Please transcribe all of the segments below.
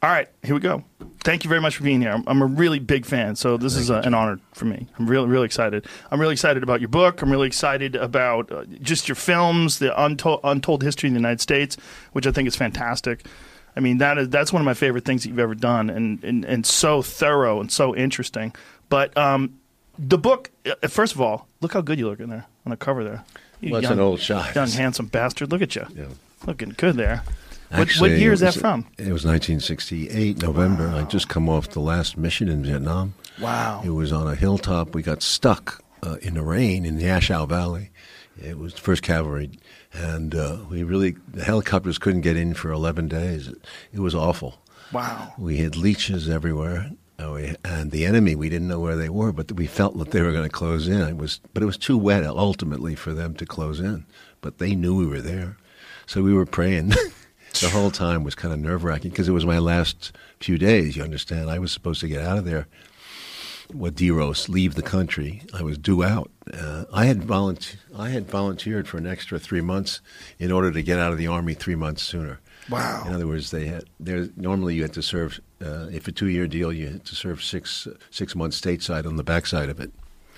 All right, here we go. Thank you very much for being here. I'm a really big fan, so this is an honor for me. I'm really, really excited. I'm really excited about your book. I'm really excited about just your films, the untold history in the United States, which I think is fantastic. I mean, that's one of my favorite things that you've ever done, and so thorough and so interesting. But the book, first of all, look how good you look in there on the cover there. Well, it's an old shot. Young, handsome bastard. Look at you. Yeah. Looking good there. Actually, what year is that from? It was 1968, November. Wow. I just come off the last mission in Vietnam. Wow. It was on a hilltop. We got stuck in the rain in the Ashau Valley. It was 1st Cavalry. And the helicopters couldn't get in for 11 days. It was awful. Wow. We had leeches everywhere. And the enemy, we didn't know where they were, but we felt that they were going to close in. But it was too wet, ultimately, for them to close in. But they knew we were there. So we were praying. The whole time was kind of nerve-wracking because it was my last few days, you understand. I was supposed to get out of there, Diros, leave the country. I was due out. I had volunteered for an extra 3 months in order to get out of the Army 3 months sooner. Wow. In other words, normally you had to serve, if a 2-year deal, you had to serve 6 months stateside on the backside of it.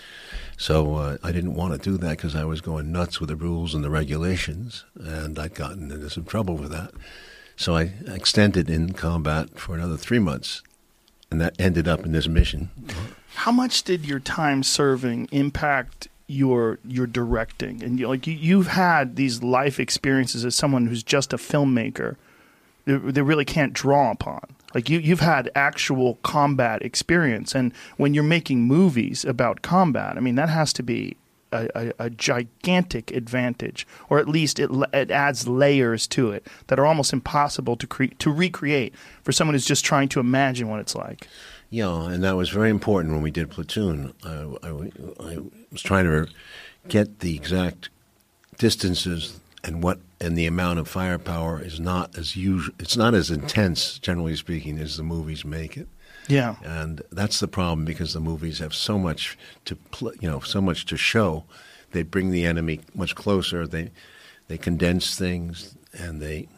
So I didn't want to do that because I was going nuts with the rules and the regulations, and I'd gotten into some trouble with that. So I extended in combat for another 3 months, and that ended up in this mission. How much did your time serving impact your directing? And you've had these life experiences as someone who's just a filmmaker they really can't draw upon. Like you've had actual combat experience, and when you're making movies about combat, I mean that has to be a gigantic advantage, or at least it adds layers to it that are almost impossible to recreate for someone who's just trying to imagine what it's like. Yeah, and that was very important when we did Platoon. I was trying to get the exact distances and the amount of firepower is not as usual. It's not as intense, generally speaking, as the movies make it. Yeah, and that's the problem because the movies have so much to so much to show. They bring the enemy much closer. They condense things and they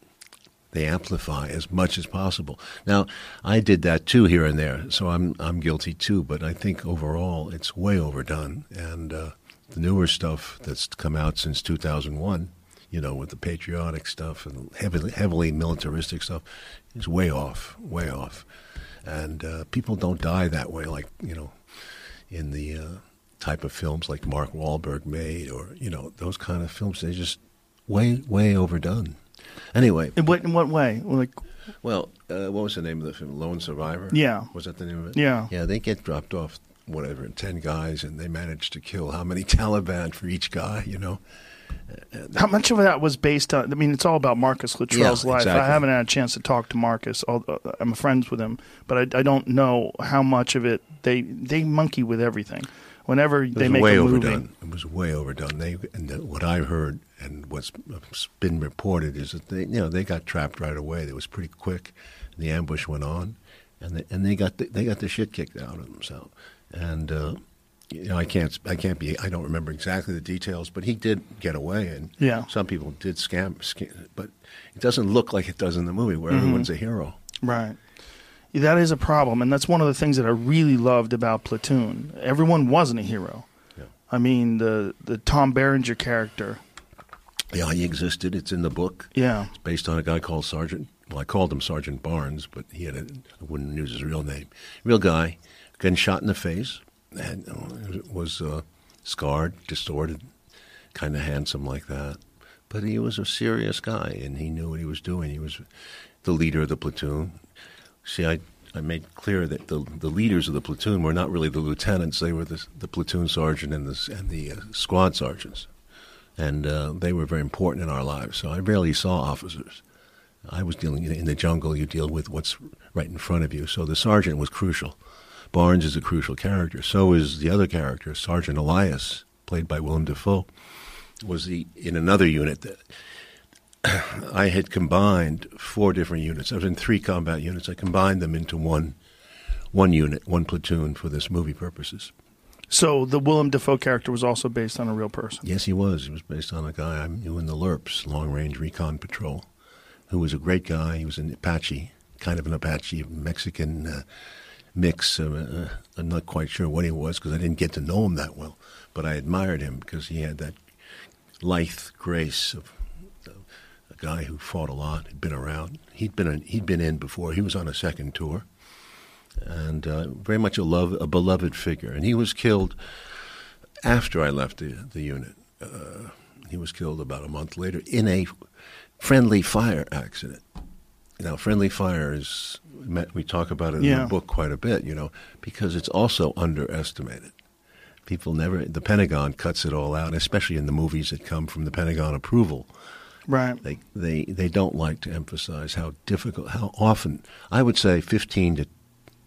amplify as much as possible. Now, I did that too here and there, so I'm guilty too. But I think overall it's way overdone. And the newer stuff that's come out since 2001. With the patriotic stuff and heavily militaristic stuff, is way off. And people don't die that way, like, in the type of films like Mark Wahlberg made or, those kind of films. They're just way overdone. Anyway. In what way? Well, what was the name of the film? Lone Survivor? Yeah. Was that the name of it? Yeah. Yeah, they get dropped off, 10 guys, and they manage to kill how many Taliban for each guy, How much of that was based on? I mean, it's all about Marcus Luttrell's life. Exactly. I haven't had a chance to talk to Marcus. I'm friends with him, but I don't know how much of it they monkey with everything. Whenever they make a movie, it was way overdone. What I heard and what's been reported is that they got trapped right away. It was pretty quick. The ambush went on, and they got the shit kicked out of them. So, and. I don't remember exactly the details, but he did get away, and some people did scam, but it doesn't look like it does in the movie where everyone's a hero. Right. Yeah, that is a problem, and that's one of the things that I really loved about Platoon. Everyone wasn't a hero. Yeah. I mean, the Tom Berenger character. Yeah, he existed. It's in the book. Yeah. It's based on a guy called Sergeant. Well, I called him Sergeant Barnes, but I wouldn't use his real name. Real guy, getting shot in the face. And was scarred, distorted, kind of handsome like that. But he was a serious guy, and he knew what he was doing. He was the leader of the platoon. See, I made clear that the leaders of the platoon were not really the lieutenants. They were the platoon sergeant and the squad sergeants. And they were very important in our lives. So I rarely saw officers. I was dealing in the jungle. You deal with what's right in front of you. So the sergeant was crucial. Barnes is a crucial character. So is the other character, Sergeant Elias, played by Willem Dafoe, was in another unit that I had combined 4 different units. I was in 3 combat units. I combined them into one unit, one platoon for this movie purposes. So the Willem Dafoe character was also based on a real person? Yes, he was. He was based on a guy I knew in the LRPs, Long Range Recon Patrol, who was a great guy. He was an Apache. kind of an Apache Mexican mix. I'm not quite sure what he was because I didn't get to know him that well, but I admired him because he had that lithe grace of a guy who fought a lot, had been around. He'd been in before. He was on a second tour, and very much a beloved figure. And he was killed after I left the unit. He was killed about a month later in a friendly fire accident. Now, friendly fire is, we talk about it in the book quite a bit, because it's also underestimated. The Pentagon cuts it all out, especially in the movies that come from the Pentagon approval. Right. They don't like to emphasize how difficult, how often, I would say 15 to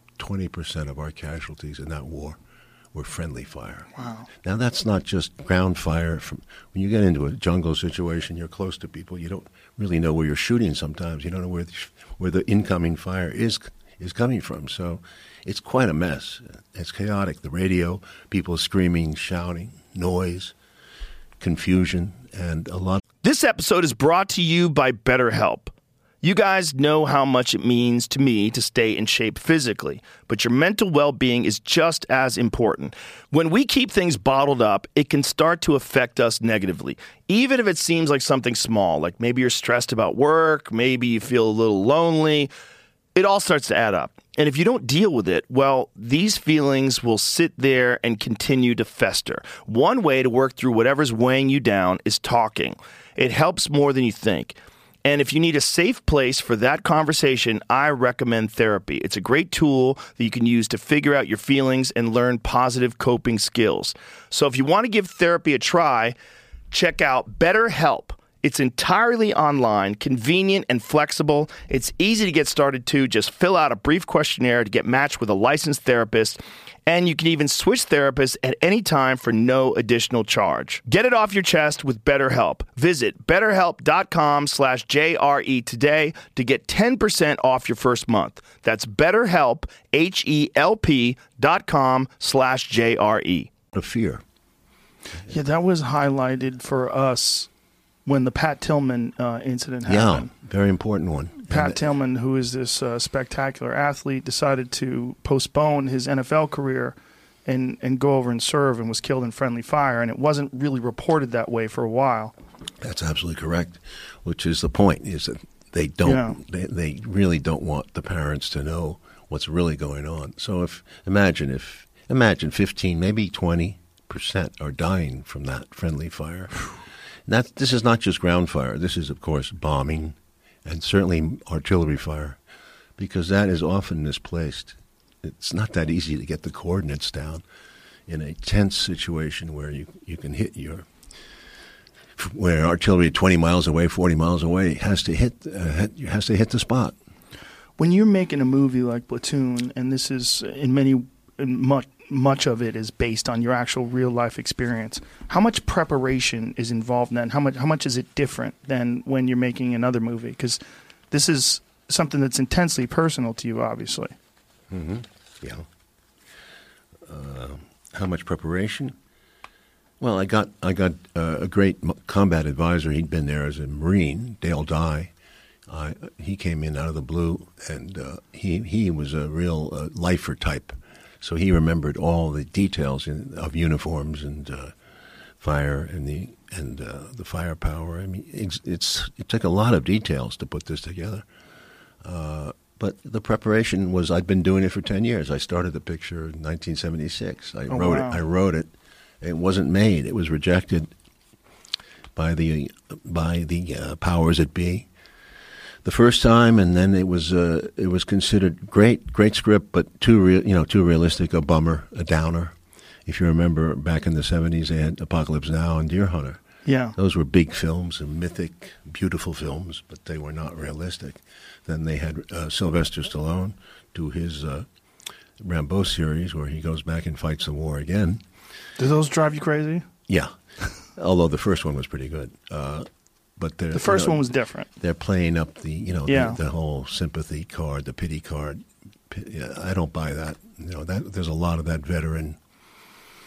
20% of our casualties in that war were friendly fire. Wow. Now, that's not just ground fire. When you get into a jungle situation, you're close to people. You don't really know where you're shooting sometimes. You don't know where the incoming fire is coming from. So it's quite a mess. It's chaotic. The radio, people screaming, shouting, noise, confusion, and a lot. This episode is brought to you by BetterHelp. You guys know how much it means to me to stay in shape physically, but your mental well-being is just as important. When we keep things bottled up, it can start to affect us negatively, even if it seems like something small, like maybe you're stressed about work, maybe you feel a little lonely. It all starts to add up. And if you don't deal with it, well, these feelings will sit there and continue to fester. One way to work through whatever's weighing you down is talking. It helps more than you think. And if you need a safe place for that conversation, I recommend therapy. It's a great tool that you can use to figure out your feelings and learn positive coping skills. So if you want to give therapy a try, check out BetterHelp. It's entirely online, convenient, and flexible. It's easy to get started, too. Just fill out a brief questionnaire to get matched with a licensed therapist. And you can even switch therapists at any time for no additional charge. Get it off your chest with BetterHelp. Visit BetterHelp.com/JRE today to get 10% off your first month. That's BetterHelp, HELP.com/JRE. A fear. Yeah, that was highlighted for us when the Pat Tillman incident happened. Yeah, very important one. Pat Tillman, who is this spectacular athlete, decided to postpone his NFL career and go over and serve, and was killed in friendly fire. And it wasn't really reported that way for a while. That's absolutely correct, which is the point, is that they don't, they really don't want the parents to know what's really going on. So imagine 15, maybe 20% are dying from that friendly fire. This is not just ground fire. This is, of course, bombing and certainly artillery fire, because that is often misplaced. It's not that easy to get the coordinates down in a tense situation where you can hit where artillery 20 miles away, 40 miles away has to hit the spot. When you're making a movie like Platoon, and this is much of it is based on your actual real life experience, how much preparation is involved in that, and how much is it different than when you're making another movie? Because this is something that's intensely personal to you, obviously. Mm-hmm. Yeah. How much preparation? Well, I got a great combat advisor. He'd been there as a Marine, Dale Dye. He came in out of the blue, and he was a real lifer type. So he remembered all the details of uniforms and fire and the firepower. I mean, it took a lot of details to put this together. But the preparation was, I'd been doing it for 10 years. I started the picture in 1976. I wrote it. It wasn't made. It was rejected by the powers that be the first time, and then it was considered great script, but too realistic, a bummer, a downer. If you remember, back in the 70s, they had Apocalypse Now and Deer Hunter. Yeah, those were big films and mythic, beautiful films, but they were not realistic. Then they had Sylvester Stallone do his Rambo series, where he goes back and fights the war again. Do those drive you crazy? Yeah, although the first one was pretty good. But the first one was different. They're playing up the whole sympathy card, the pity card. I don't buy that. There's a lot of that veteran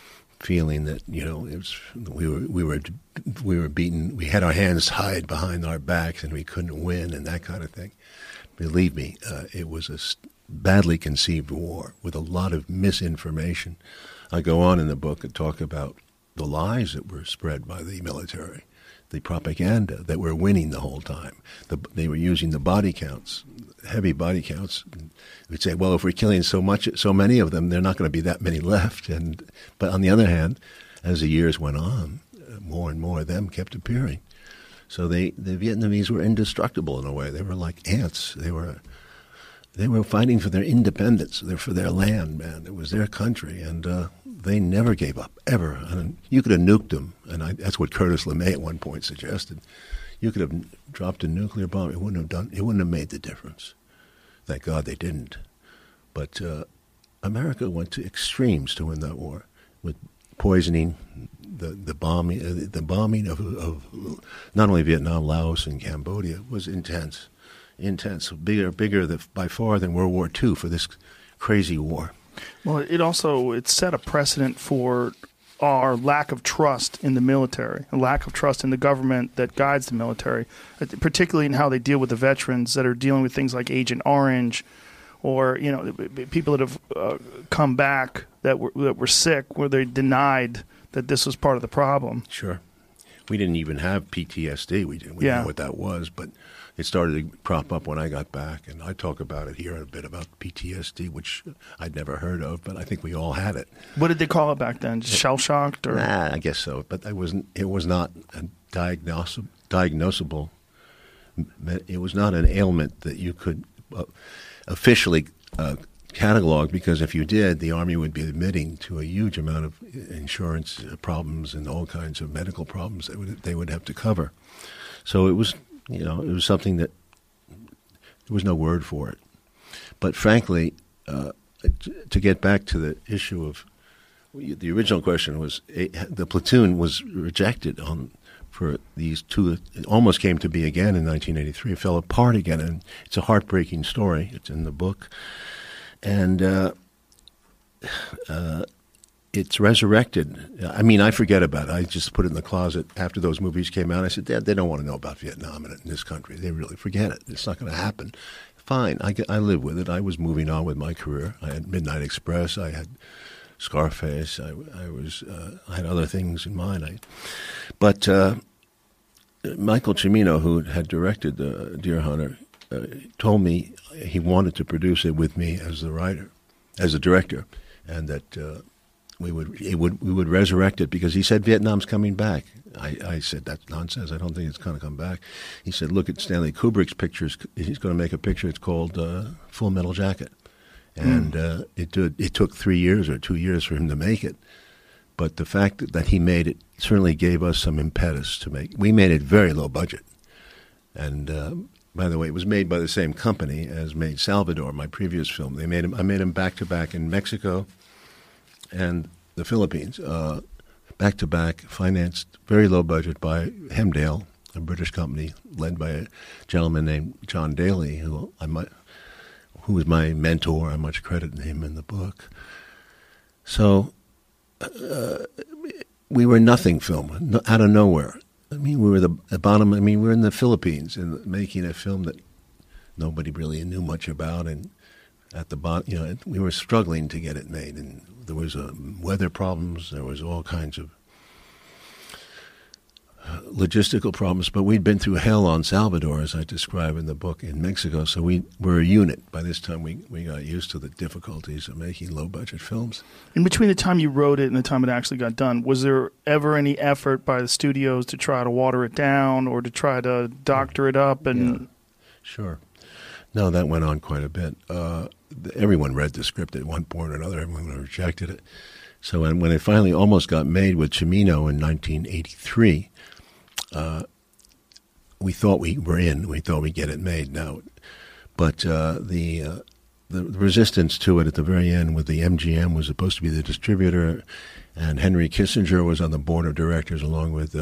feeling that we were beaten. We had our hands tied behind our backs and we couldn't win and that kind of thing. Believe me, it was a badly conceived war with a lot of misinformation. I go on in the book and talk about the lies that were spread by the military, the propaganda that we're winning the whole time. They were using the body counts, heavy body counts. We'd say, well, if we're killing so many of them, there are not going to be that many left. But on the other hand, as the years went on, more and more of them kept appearing. So the Vietnamese were indestructible in a way. They were like ants. They were fighting for their independence, for their land, man. It was their country, and they never gave up, ever. And you could have nuked them, and that's what Curtis LeMay at one point suggested. You could have dropped a nuclear bomb. It wouldn't have made the difference. Thank God they didn't. But America went to extremes to win that war, with poisoning, the bombing of not only Vietnam, Laos, and Cambodia was intense, bigger by far than World War II for this crazy war. Well, it set a precedent for our lack of trust in the military, a lack of trust in the government that guides the military, particularly in how they deal with the veterans that are dealing with things like Agent Orange, or people that have come back that were sick, where they denied that this was part of the problem. Sure, we didn't even have PTSD. We didn't know what that was, but it started to crop up when I got back, and I talk about it here a bit about PTSD, which I'd never heard of, but I think we all had it. What did they call it back then? Shell shocked, or? Nah, I guess so, but it was not a diagnosable. It was not an ailment that you could officially catalog, because if you did, the Army would be admitting to a huge amount of insurance problems and all kinds of medical problems that they would have to cover. So it was, it was something that there was no word for it. But frankly, to get back to the issue of the original question was, the platoon was rejected for these two. It almost came to be again in 1983. It fell apart again, and it's a heartbreaking story. It's in the book. And it's resurrected. I mean, I forget about it. I just put it in the closet after those movies came out. I said, Dad, they don't want to know about Vietnam in this country. They really forget it. It's not going to happen. Fine. I live with it. I was moving on with my career. I had Midnight Express. I had Scarface. I had other things in mind. But Michael Cimino, who had directed Deer Hunter, told me he wanted to produce it with me as a director, and that we would resurrect it, because he said Vietnam's coming back. I said, that's nonsense. I don't think it's going to come back. He said, look at Stanley Kubrick's pictures. He's going to make a picture. It's called Full Metal Jacket, and it took 3 years or 2 years for him to make it. But the fact that he made it certainly gave us some impetus to make. We made it very low budget, and by the way, it was made by the same company as made Salvador, my previous film. I made them back to back in Mexico and the Philippines, back to back, financed very low budget by Hemdale, a British company led by a gentleman named John Daly, who was my mentor. I much credit him in the book. So we were nothing film, out of nowhere. I mean, we were the bottom. I mean, we were in the Philippines and making a film that nobody really knew much about, and at the bottom, we were struggling to get it made, and there was weather problems. There was all kinds of logistical problems. But we'd been through hell on Salvador, as I describe in the book, in Mexico. So we were a unit. By this time, we got used to the difficulties of making low-budget films. In between the time you wrote it and the time it actually got done, was there ever any effort by the studios to try to water it down or to try to doctor it up? And Sure. No, that went on quite a bit. Everyone read the script at one point or another. Everyone rejected it. So when it finally almost got made with Cimino in 1983, we thought we were in. We thought we'd get it made now. But the resistance to it at the very end, with the MGM was supposed to be the distributor, and Henry Kissinger was on the board of directors along with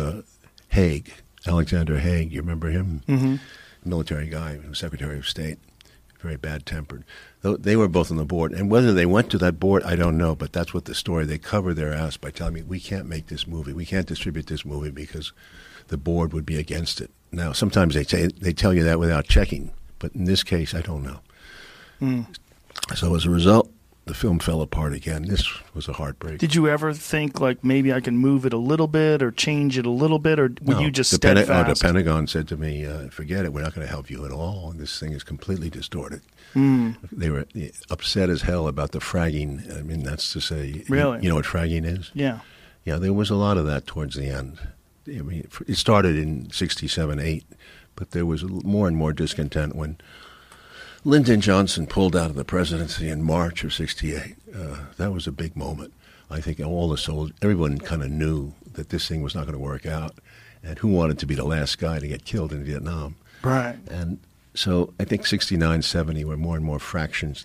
Haig, Alexander Haig. You remember him? Mm-hmm. Military guy, Secretary of State. very bad-tempered. They were both on the board. And whether they went to that board, I don't know, but that's what the story, they cover their ass by telling me, we can't make this movie. We can't distribute this movie because the board would be against it. Now, sometimes they tell you that without checking, but in this case, I don't know. So as a result, the film fell apart again. This was a heartbreak. Did you ever think, like, maybe I can move it a little bit or change it a little bit, or were you just steadfast? The Pentagon said to me, forget it, we're not going to help you at all. This thing is completely distorted. They were upset as hell about the fragging. I mean, that's to say, really? You know what fragging is? Yeah. Yeah, there was a lot of that towards the end. I mean, it started in 67, 8, but there was more and more discontent when Lyndon Johnson pulled out of the presidency in March of 68. That was a big moment. I think all the soldiers, everyone kind of knew that this thing was not going to work out, and who wanted to be the last guy to get killed in Vietnam. Right. And so I think 69, 70 were more and more fractious,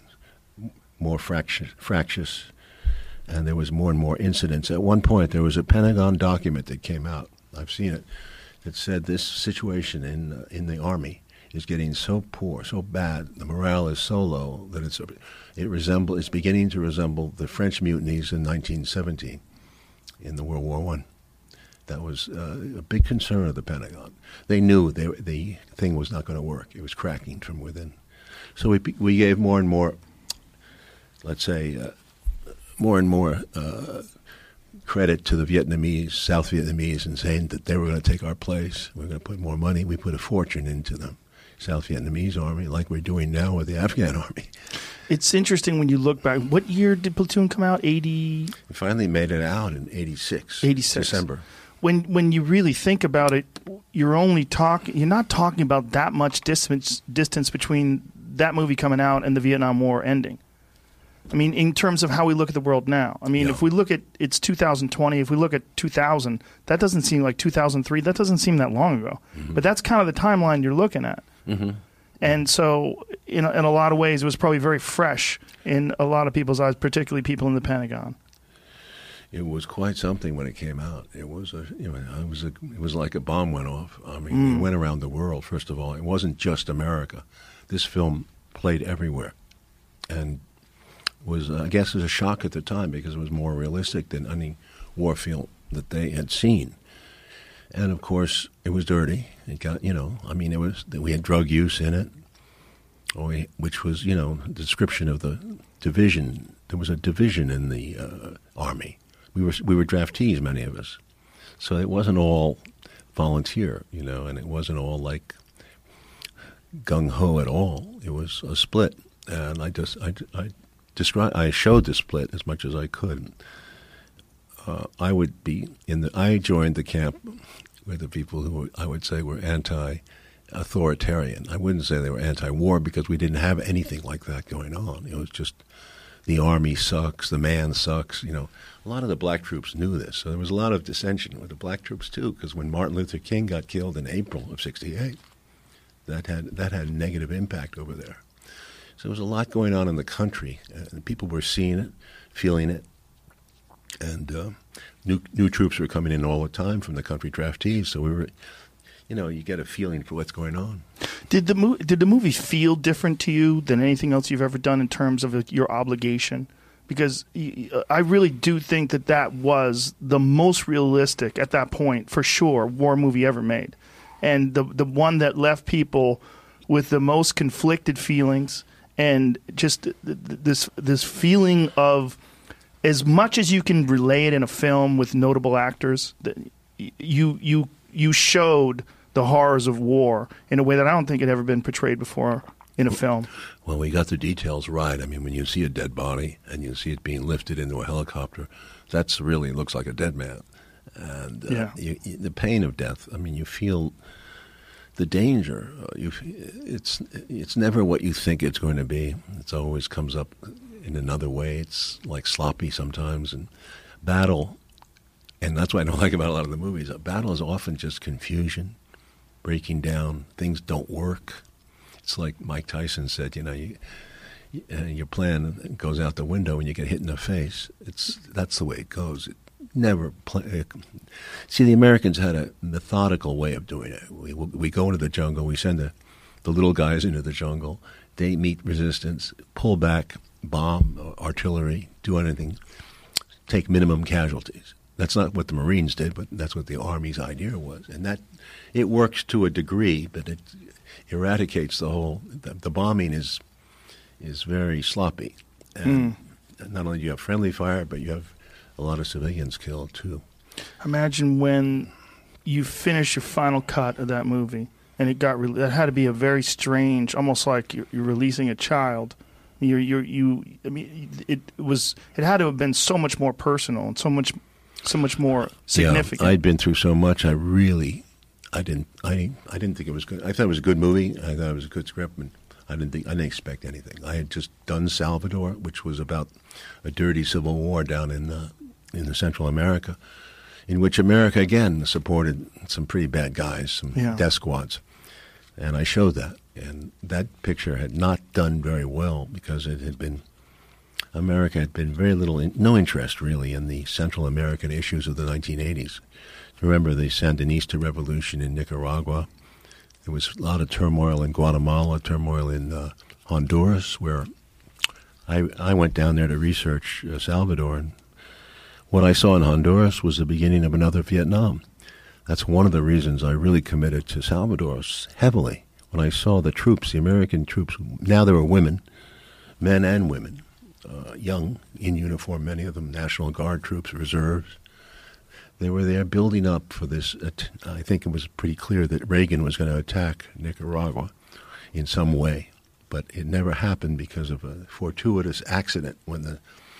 and there was more and more incidents. At one point, there was a Pentagon document that came out, I've seen it, that said this situation in the Army is getting so poor, so bad, the morale is so low that it's beginning to resemble the French mutinies in 1917 in the World War I. That was a big concern of the Pentagon. They knew the thing was not going to work. It was cracking from within. So we gave more and more, let's say, more and more credit to the Vietnamese, South Vietnamese, and saying that they were going to take our place. We were going to put more money. We put a fortune into them. South Vietnamese army, like we're doing now with the Afghan army. It's interesting when you look back. What year did Platoon come out? 80? We finally made it out in 86. 86. December. When you really think about it, you're not talking about that much distance between that movie coming out and the Vietnam War ending. I mean, in terms of how we look at the world now. I mean, if we look at, it's 2020, if we look at 2000, that doesn't seem like 2003. That doesn't seem that long ago. Mm-hmm. But that's kind of the timeline you're looking at. Mm-hmm. And so, in a lot of ways, it was probably very fresh in a lot of people's eyes, particularly people in the Pentagon. It was quite something when it came out. It was it was like a bomb went off. I mean, it went around the world. First of all, it wasn't just America. This film played everywhere, and was I guess it was a shock at the time because it was more realistic than any war film that they had seen. And of course, it was dirty. It got, we had drug use in it, which was, the description of the division. There was a division in the Army. We were draftees, many of us. So it wasn't all volunteer, and it wasn't all like gung-ho at all. It was a split. And I showed the split as much as I could. I joined the camp with the people who I would say were anti-authoritarian. I wouldn't say they were anti-war because we didn't have anything like that going on. It was just the Army sucks, the man sucks. A lot of the black troops knew this. So there was a lot of dissension with the black troops too, because when Martin Luther King got killed in April of '68, that had a negative impact over there. So there was a lot going on in the country, and people were seeing it, feeling it. And new troops were coming in all the time from the country draftees, so we were, you get a feeling for what's going on. Did the movie feel different to you than anything else you've ever done in terms of your obligation? Because I really do think that was the most realistic at that point, for sure, war movie ever made, and the one that left people with the most conflicted feelings and just this feeling of, as much as you can relay it in a film with notable actors, you showed the horrors of war in a way that I don't think had ever been portrayed before in a film. Well, we got the details right. I mean, when you see a dead body and you see it being lifted into a helicopter, that's really looks like a dead man. And the pain of death, I mean, you feel the danger. It's never what you think it's going to be. It always comes up in another way. It's like sloppy sometimes. And battle, and that's what I don't like about a lot of the movies, battle is often just confusion, breaking down. Things don't work. It's like Mike Tyson said, your plan goes out the window and you get hit in the face. That's the way it goes. It never See, the Americans had a methodical way of doing it. We go into the jungle. We send the little guys into the jungle. they meet resistance, pull back, bomb, artillery, do anything, take minimum casualties. That's not what the Marines did, but that's what the Army's idea was. And that it works to a degree, but it eradicates the whole. The bombing is very sloppy. And not only do you have friendly fire, but you have a lot of civilians killed too. Imagine when you finish your final cut of that movie, and that had to be a very strange, almost like you're releasing a child. I mean, it had to have been so much more personal and so much more significant. Yeah, I'd been through so much. I didn't think it was good. I thought it was a good movie. I thought it was a good script, and I didn't expect anything. I had just done Salvador, which was about a dirty civil war down in the Central America, in which America again supported some pretty bad guys, some death squads, and I showed that. And that picture had not done very well because America had been very little, no interest really in the Central American issues of the 1980s. Remember the Sandinista revolution in Nicaragua. There was a lot of turmoil in Guatemala, turmoil in Honduras, where I went down there to research Salvador. And what I saw in Honduras was the beginning of another Vietnam. That's one of the reasons I really committed to Salvador heavily. When I saw the troops, the American troops, now there were women, men and women, young, in uniform, many of them National Guard troops, reserves. They were there building up for this. I think it was pretty clear that Reagan was going to attack Nicaragua in some way, but it never happened because of a fortuitous accident when the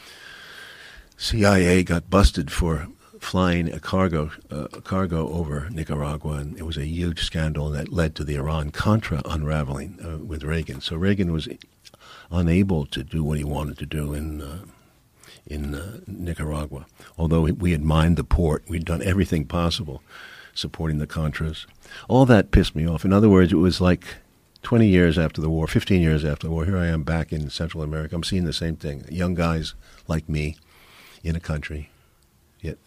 CIA got busted for flying a cargo over Nicaragua, and it was a huge scandal that led to the Iran-Contra unraveling with Reagan. So Reagan was unable to do what he wanted to do in Nicaragua. Although we had mined the port, we'd done everything possible supporting the Contras. All that pissed me off. In other words, it was like 20 years after the war, 15 years after the war, here I am back in Central America. I'm seeing the same thing. Young guys like me in a country, yet,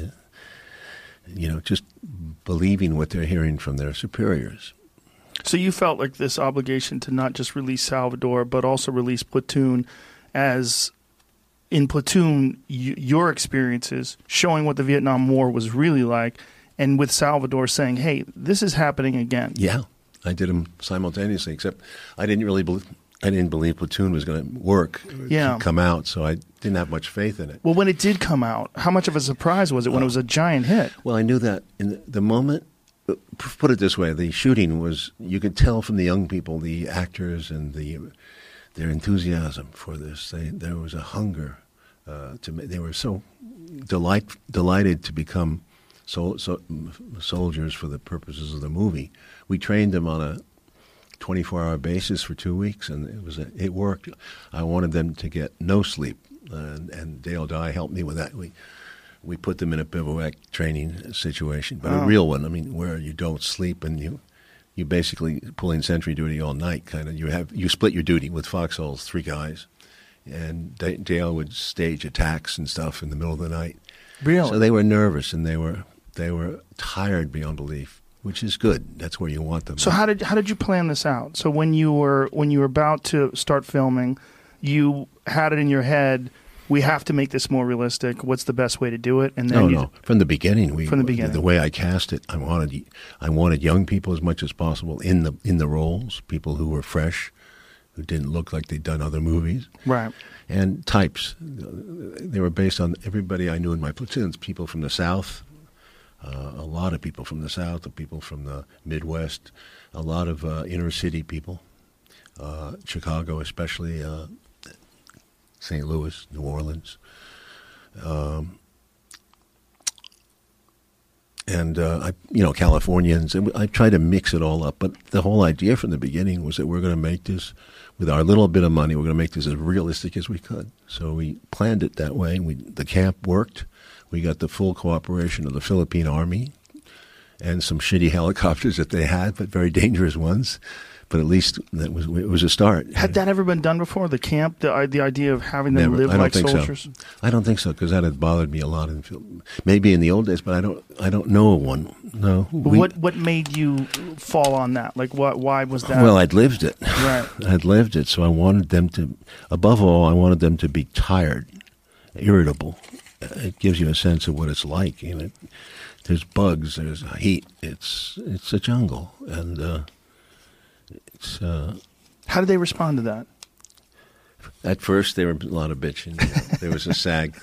just believing what they're hearing from their superiors. So you felt like this obligation to not just release Salvador, but also release Platoon, as in Platoon, your experiences showing what the Vietnam War was really like, and with Salvador saying, hey, this is happening again. Yeah, I did them simultaneously, except I didn't believe Platoon was going to work, come out, so I didn't have much faith in it. Well, when it did come out, how much of a surprise was it when it was a giant hit? Well, I knew that in the moment. Put it this way, the shooting was, you could tell from the young people, the actors, and their enthusiasm for this. There was a hunger. They were so delighted to become soldiers for the purposes of the movie. We trained them on a 24-hour basis for 2 weeks, and it worked. I wanted them to get no sleep, and Dale Dye helped me with that. We put them in a bivouac training situation, but a real one. I mean, where you don't sleep and you basically pulling sentry duty all night. Kind of, you split your duty with foxholes, 3 guys, and Dale would stage attacks and stuff in the middle of the night. Really? So they were nervous and they were tired beyond belief, which is good. That's where you want them. So how did you plan this out? So when you were about to start filming, you had it in your head, we have to make this more realistic. What's the best way to do it? And then no. From the beginning, the way I cast it, I wanted young people as much as possible in the roles, people who were fresh, who didn't look like they'd done other movies, right? And types. They were based on everybody I knew in my platoons. People from the South, a lot of people from the South, people from the Midwest, a lot of inner city people, Chicago especially. St. Louis, New Orleans, Californians, and I tried to mix it all up. But the whole idea from the beginning was that we're going to make this, with our little bit of money, we're going to make this as realistic as we could. So we planned it that way. The camp worked. We got the full cooperation of the Philippine Army and some shitty helicopters that they had, but very dangerous ones. But at least it was a start. Had that ever been done before? The camp, the idea of having them Never. live like soldiers. So. I don't think so, because that had bothered me a lot in film. Maybe in the old days, but I don't know of one. No. What made you fall on that? Like, why was that? Well, I'd lived it. Right. I'd lived it, so I wanted them to. Above all, I wanted them to be tired, irritable. It gives you a sense of what it's like. You know, there's bugs, there's heat. It's a jungle, and. How did they respond to that? At first, there were a lot of bitching. There was a SAG,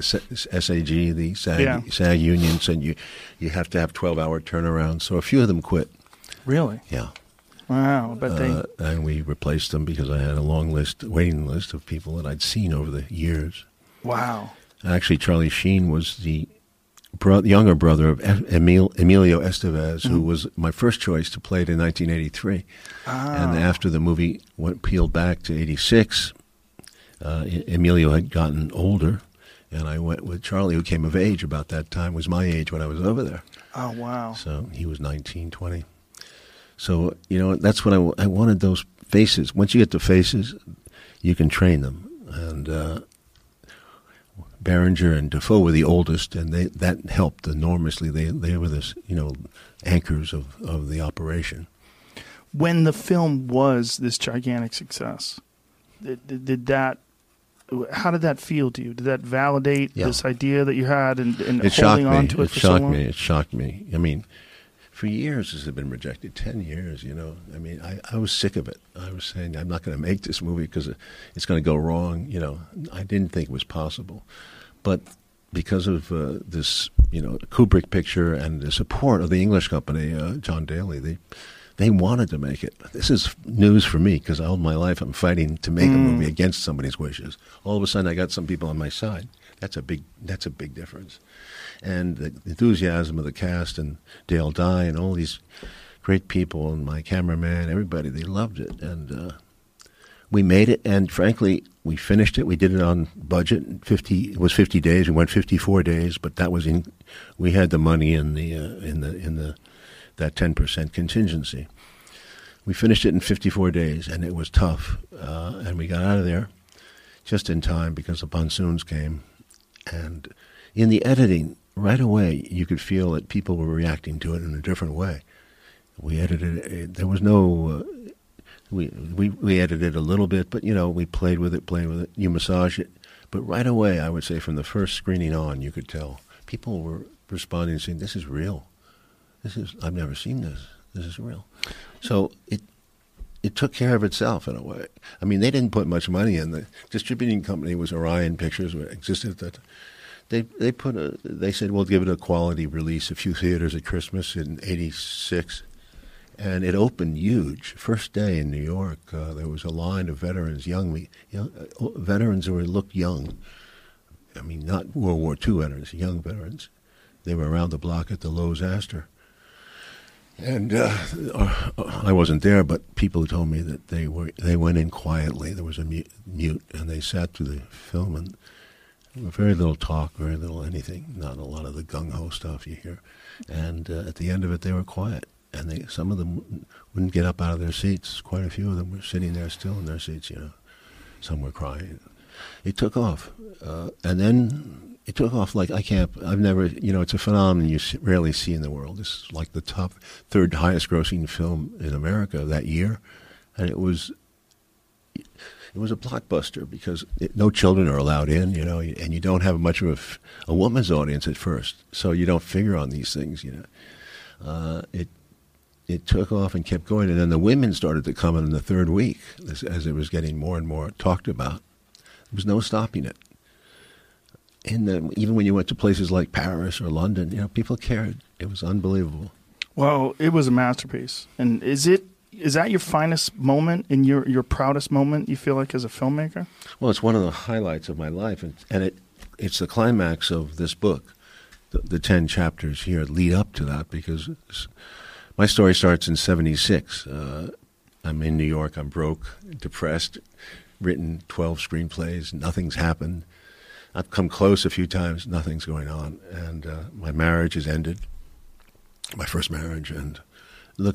the SAG union said you have to have 12-hour turnaround. So a few of them quit. Really? Yeah. Wow. But and we replaced them because I had a long waiting list of people that I'd seen over the years. Wow. Actually, Charlie Sheen was the younger brother of Emilio Estevez, who was my first choice to play it in 1983. And after the movie peeled back to 86, Emilio had gotten older, and I went with Charlie, who came of age about that time, was my age when I was over there. Oh, wow. So he was 19, 20. So, that's what I wanted, those faces. Once you get the faces, you can train them. And Berenger and Defoe were the oldest, and that helped enormously. They were the anchors of the operation. When the film was this gigantic success, did that? How did that feel to you? Did that validate this idea that you had and holding on to it for so long? It shocked me. I mean, for years this had been rejected. 10 years, I mean, I was sick of it. I was saying, I'm not going to make this movie because it's going to go wrong. I didn't think it was possible. But because of this, Kubrick picture and the support of the English company, John Daly, they wanted to make it. This is news for me because all my life I'm fighting to make a movie against somebody's wishes. All of a sudden I got some people on my side. That's a big difference. And the enthusiasm of the cast and Dale Dye and all these great people and my cameraman, everybody, they loved it. And we made it, and frankly, we finished it. We did it on budget. It was 50 days. We went 54 days, but that was we had the money in that 10% contingency. We finished it in 54 days, and it was tough. And we got out of there just in time because the monsoons came. And in the editing, right away, you could feel that people were reacting to it in a different way. We edited it. There was no... We edited a little bit, but, we played with it. You massage it. But right away, I would say from the first screening on, you could tell. People were responding and saying, this is real. I've never seen this. This is real. So it took care of itself in a way. I mean, they didn't put much money in. The distributing company was Orion Pictures, which existed at that time. They said, we'll give it a quality release, a few theaters at Christmas in 86. And it opened huge. First day in New York, there was a line of veterans, young veterans who looked young. I mean, not World War II veterans, young veterans. They were around the block at the Lowe's Astor. And I wasn't there, but people told me that they went in quietly. There was a mute, and they sat through the film, and very little talk, very little anything, not a lot of the gung-ho stuff you hear. And at the end of it, they were quiet. And some of them wouldn't get up out of their seats. Quite a few of them were sitting there still in their seats, Some were crying. It took off. And then it took off like I've never, it's a phenomenon you rarely see in the world. This is like the top, third highest grossing film in America that year. And it was a blockbuster because no children are allowed in, and you don't have much of a woman's audience at first. So you don't figure on these things, It took off and kept going, and then the women started to come in the third week as it was getting more and more talked about. There was no stopping it. And even when you went to places like Paris or London, people cared. It was unbelievable. Well, it was a masterpiece. And is that your finest moment and your proudest moment, you feel like, as a filmmaker? Well, it's one of the highlights of my life, and it's the climax of this book. The 10 chapters here lead up to that because... My story starts in 76. I'm in New York. I'm broke, depressed, written 12 screenplays. Nothing's happened. I've come close a few times. Nothing's going on. And my marriage has ended, my first marriage, and it looks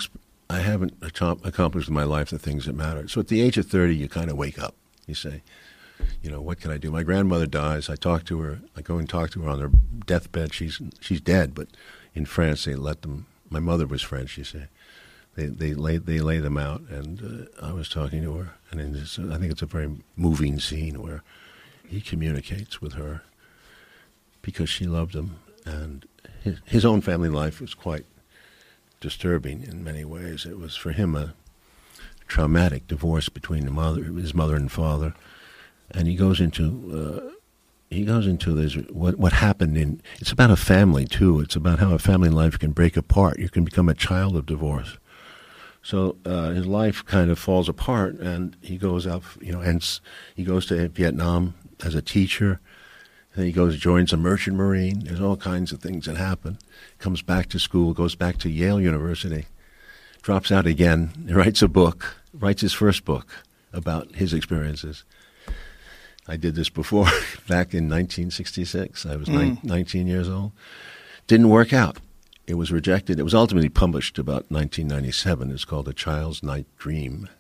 I haven't accomplished in my life the things that matter. So at the age of 30, you kind of wake up. You say, what can I do? My grandmother dies. I talk to her. I go and talk to her on her deathbed. She's dead, but in France they let them. My mother was French. You see, they lay them out, and I was talking to her, and I think it's a very moving scene where he communicates with her because she loved him, and his own family life was quite disturbing in many ways. It was for him a traumatic divorce between his mother and father, and he goes into this what happened in. It's about a family too. It's about how a family life can break apart. You can become a child of divorce. So his life kind of falls apart, and he goes out. And he goes to Vietnam as a teacher. And he joins a merchant marine. There's all kinds of things that happen. Comes back to school, goes back to Yale University, drops out again, writes his first book about his experiences. I did this before, back in 1966. I was 19 years old. Didn't work out. It was rejected. It was ultimately published about 1997. It's called A Child's Night Dream.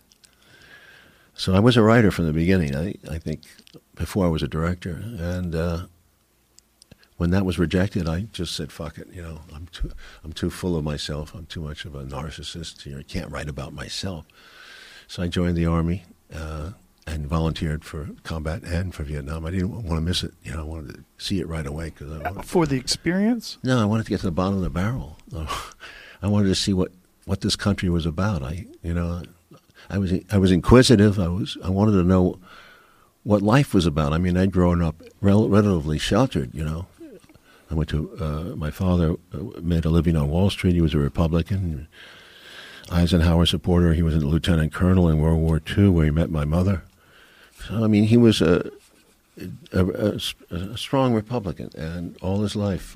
So I was a writer from the beginning, I think, before I was a director. And when that was rejected, I just said, fuck it. I'm too full of myself. I'm too much of a narcissist. I can't write about myself. So I joined the Army and volunteered for combat and for Vietnam. I didn't want to miss it. I wanted to see it right away. For the experience? No, I wanted to get to the bottom of the barrel. I wanted to see what this country was about. I was inquisitive. I wanted to know what life was about. I mean, I'd grown up relatively sheltered. I went to my father made a living on Wall Street. He was a Republican, Eisenhower supporter. He was a lieutenant colonel in World War II, where he met my mother. So I mean, he was a strong Republican, and all his life,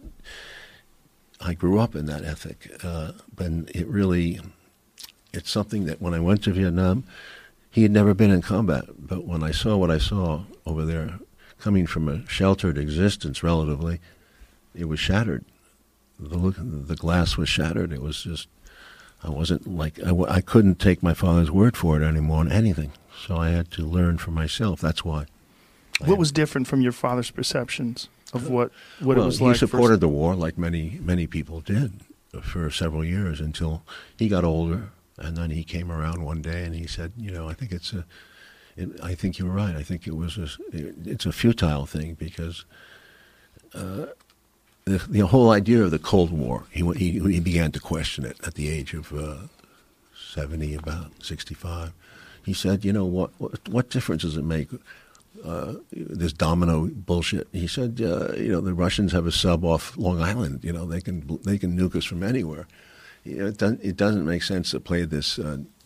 I grew up in that ethic. But it's something that when I went to Vietnam, he had never been in combat. But when I saw what I saw over there, coming from a sheltered existence relatively, it was shattered. The glass was shattered. It was just, I couldn't take my father's word for it anymore on anything. So I had to learn for myself. That's why. What was different from your father's perceptions of what it was like? He supported the war like many people did for several years until he got older. And then he came around one day and he said, I think I think you're right. I think it's a futile thing because the whole idea of the Cold War, he began to question it at the age of 70, about 65. He said, what difference does it make? This domino bullshit. He said, the Russians have a sub off Long Island. They can nuke us from anywhere. It doesn't make sense to play this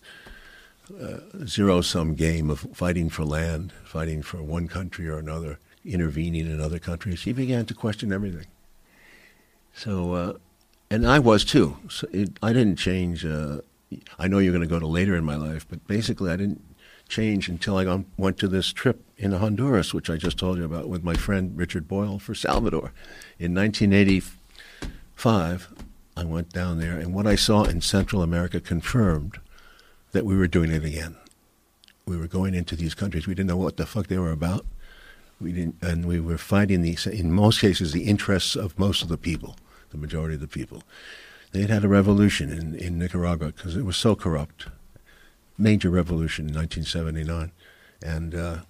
zero-sum game of fighting for land, fighting for one country or another, intervening in other countries. He began to question everything. So, and I was too. So I didn't change. I know you're going to go to later in my life, but basically I didn't change until I went to this trip in Honduras, which I just told you about, with my friend Richard Boyle for Salvador. In 1985, I went down there, and what I saw in Central America confirmed that we were doing it again. We were going into these countries. We didn't know what the fuck they were about. And we were fighting in most cases, the interests of most of the people, the majority of the people. They had a revolution in Nicaragua because it was so corrupt. Major revolution in 1979, and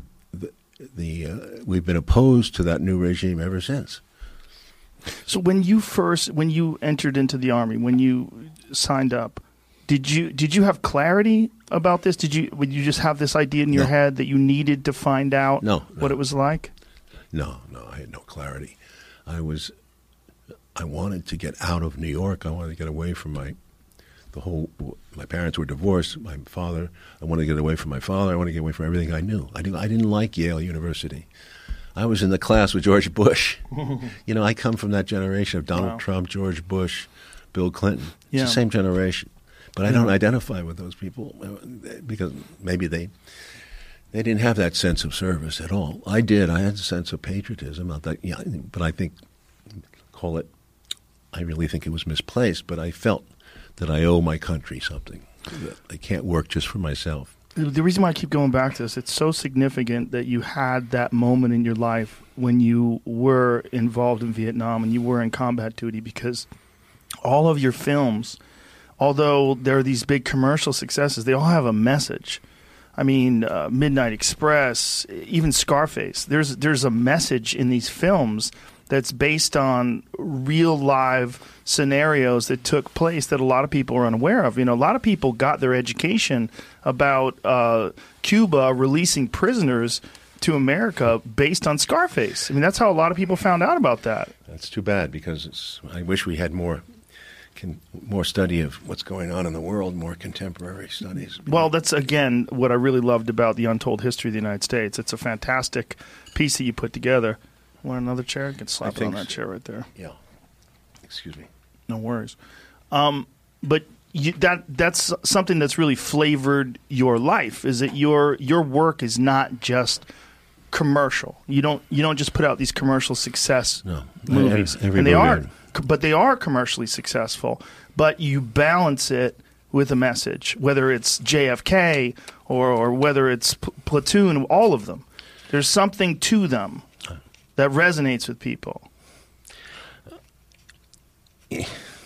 we've been opposed to that new regime ever since. So when you entered into the Army, when you signed up, did you have clarity about this? Would you just have this idea in your head that you needed to find out what it was like? No, I had no clarity. I wanted to get out of New York. I wanted to get away from my parents were divorced. I wanted to get away from my father. I wanted to get away from everything I knew. I didn't like Yale University. I was in the class with George Bush. I come from that generation of Donald Trump, George Bush, Bill Clinton. It's the same generation. But I don't identify with those people because maybe they didn't have that sense of service at all. I did. I had a sense of patriotism. But I think, I really think it was misplaced. But I felt that I owe my country something. That I can't work just for myself. The reason why I keep going back to this, it's so significant that you had that moment in your life when you were involved in Vietnam and you were in combat duty, because all of your films, although there are these big commercial successes, they all have a message. I mean, Midnight Express, even Scarface, there's a message in these films that's based on real live scenarios that took place that a lot of people are unaware of. You know, a lot of people got their education about Cuba releasing prisoners to America based on Scarface. I mean, that's how a lot of people found out about that. That's too bad, because I wish we had more study of what's going on in the world, more contemporary studies. Well, that's, again, what I really loved about The Untold History of the United States. It's a fantastic piece that you put together. Want another chair? I can slap it on that chair right there. Yeah. Excuse me. No worries. But that's something that's really flavored your life, is that your work is not just commercial. You don't just put out these commercial success movies. And they are commercially successful, but you balance it with a message, whether it's JFK or whether it's Platoon, all of them. There's something to them that resonates with people. In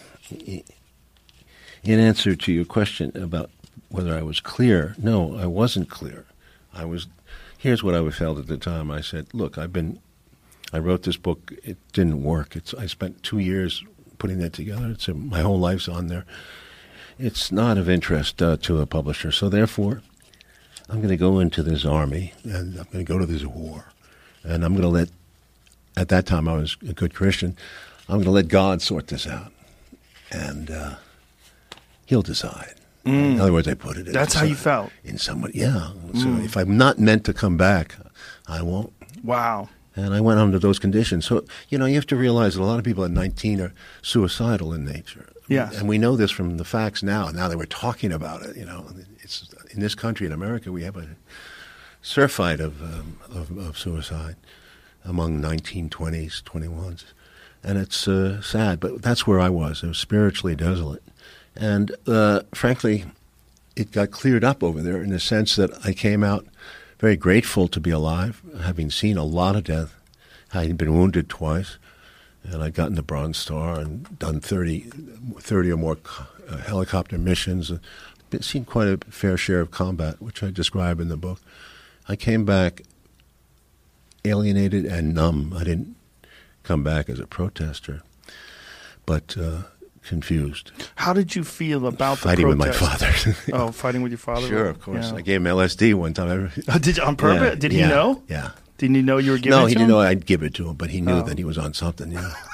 answer to your question about whether I was clear, no, I wasn't clear. Here's what I felt at the time. I said, look, I wrote this book. It didn't work. I spent 2 years putting that together. My whole life's on there. It's not of interest to a publisher. So therefore, I'm going to go into this army, and I'm going to go to this war. And I'm going to let, at that time I was a good Christian, I'm going to let God sort this out. And he'll decide. In other words, I put it. That's how you felt? In somebody, yeah. So if I'm not meant to come back, I won't. Wow. And I went under those conditions. So, you have to realize that a lot of people at 19 are suicidal in nature. Yeah. And we know this from the facts now that we're talking about it. It's in this country, in America, we have a surfeit of suicide among 19, 20s, 21s. And it's sad, but that's where I was. I was spiritually desolate. And frankly, it got cleared up over there in the sense that I came out very grateful to be alive, having seen a lot of death. I had been wounded twice, and I'd gotten the Bronze Star and done 30 or more helicopter missions. I'd seen quite a fair share of combat, which I describe in the book. I came back alienated and numb. I didn't come back as a protester, but confused. How did you feel about fighting the protest? Fighting with my father. Oh, fighting with your father? Sure, of course. Yeah. I gave him LSD one time. Did you, on purpose? Yeah, Did he know? Yeah. Didn't he know you were giving it to him? No, he didn't know I'd give it to him, but he knew that he was on something.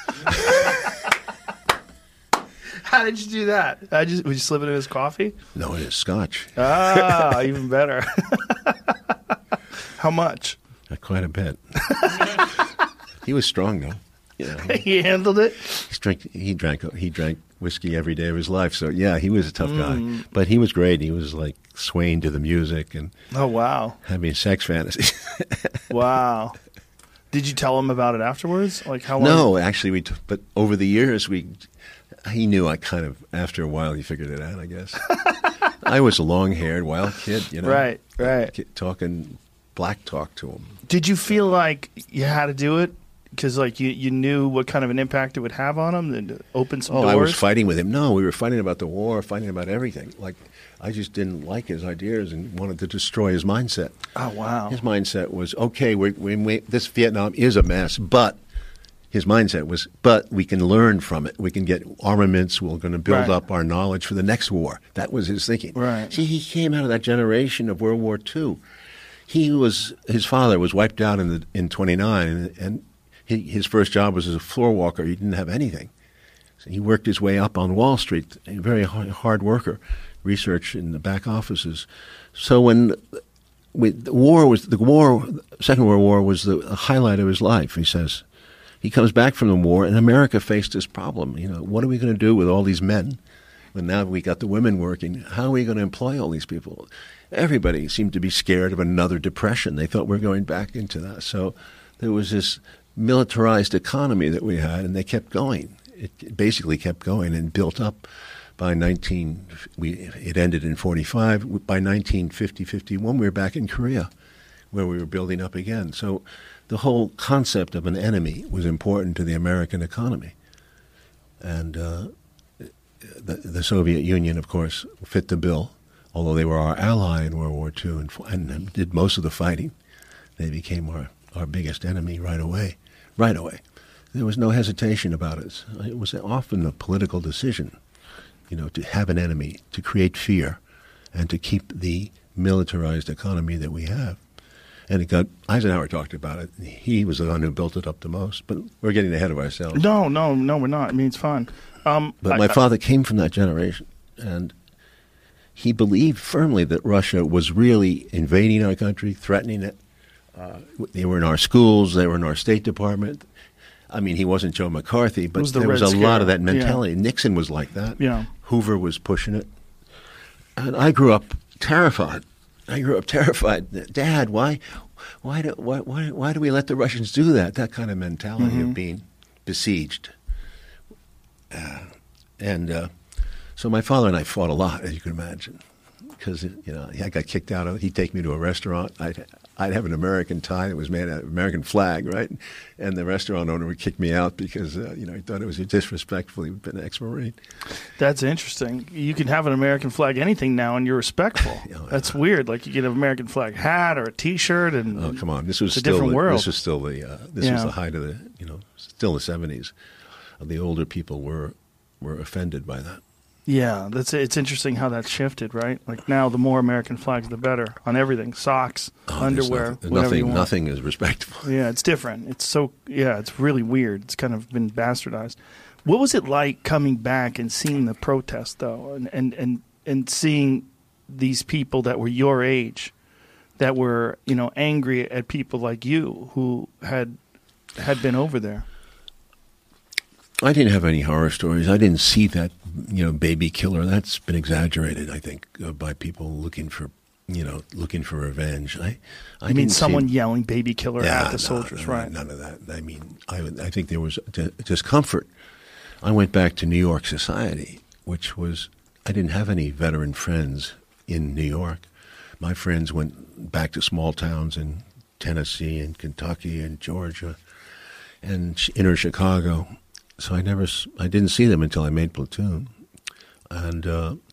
How did you do that? Would you slip it in his coffee? No, it is scotch. Ah, even better. How much? Quite a bit. He was strong, though. He handled it. He drank whiskey every day of his life. So yeah, he was a tough guy, but he was great. He was like swaying to the music and having sex fantasies. Wow. Did you tell him about it afterwards? Like how long? No, actually, but over the years he knew. I kind of after a while he figured it out. I guess I was a long-haired wild kid, Right. Talking black talk to him. Did you feel like you had to do it? Because you knew what kind of an impact it would have on him, and open some doors? I was fighting with him. No, we were fighting about the war, fighting about everything. Like, I just didn't like his ideas and wanted to destroy his mindset. Oh, wow. His mindset was, okay, this Vietnam is a mess, but his mindset was, but we can learn from it. We can get armaments. We're going to build up our knowledge for the next war. That was his thinking. Right. See, he came out of that generation of World War II. His father was wiped out in 29, and his first job was as a floor walker. He didn't have anything. So he worked his way up on Wall Street, a very hard worker, research in the back offices. So when the Second World War was the highlight of his life, he says. He comes back from the war, and America faced this problem. What are we going to do with all these men? When now we got the women working, how are we going to employ all these people? Everybody seemed to be scared of another depression. They thought we're going back into that. So there was this militarized economy that we had, and they kept going. It basically kept going and built up. it ended in 45. By 1950, 51, we were back in Korea, where we were building up again. So the whole concept of an enemy was important to the American economy. And the Soviet Union, of course, fit the bill, although they were our ally in World War II and did most of the fighting. They became our biggest enemy right away. Right away. There was no hesitation about it. It was often a political decision, to have an enemy, to create fear, and to keep the militarized economy that we have. And Eisenhower talked about it. He was the one who built it up the most. But we're getting ahead of ourselves. No, we're not. I mean, it's fun. But my father came from that generation, and he believed firmly that Russia was really invading our country, threatening it. They were in our schools. They were in our State Department. I mean, he wasn't Joe McCarthy, but there was a lot of that mentality. Yeah. Nixon was like that. Yeah. Hoover was pushing it. And I grew up terrified. Dad, why do we let the Russians do that? That kind of mentality of being besieged. So my father and I fought a lot, as you can imagine, because I got kicked out of it. He'd take me to a restaurant. I'd have an American tie that was made out of American flag, right? And the restaurant owner would kick me out because he thought it was disrespectful. He'd been an ex-Marine. That's interesting. You can have an American flag anything now, and you're respectful. That's weird. Like you get an American flag hat or a T-shirt, and oh come on, this was a different world. This was still the was the height of the still the 70s. The older people were offended by that. Yeah, it's interesting how that shifted, right? Like now, the more American flags, the better on everything: socks, underwear, whatever you want. Nothing is respectable. Yeah, it's different. It's really weird. It's kind of been bastardized. What was it like coming back and seeing the protest, though, and seeing these people that were your age, that were angry at people like you who had been over there? I didn't have any horror stories. I didn't see that, baby killer. That's been exaggerated, I think, by people looking for revenge. I mean someone yelling "baby killer" at the soldiers, right? None of that. I mean, I think there was discomfort. I went back to New York society, which was I didn't have any veteran friends in New York. My friends went back to small towns in Tennessee and Kentucky and Georgia and inner Chicago. So I didn't see them until I made Platoon. And,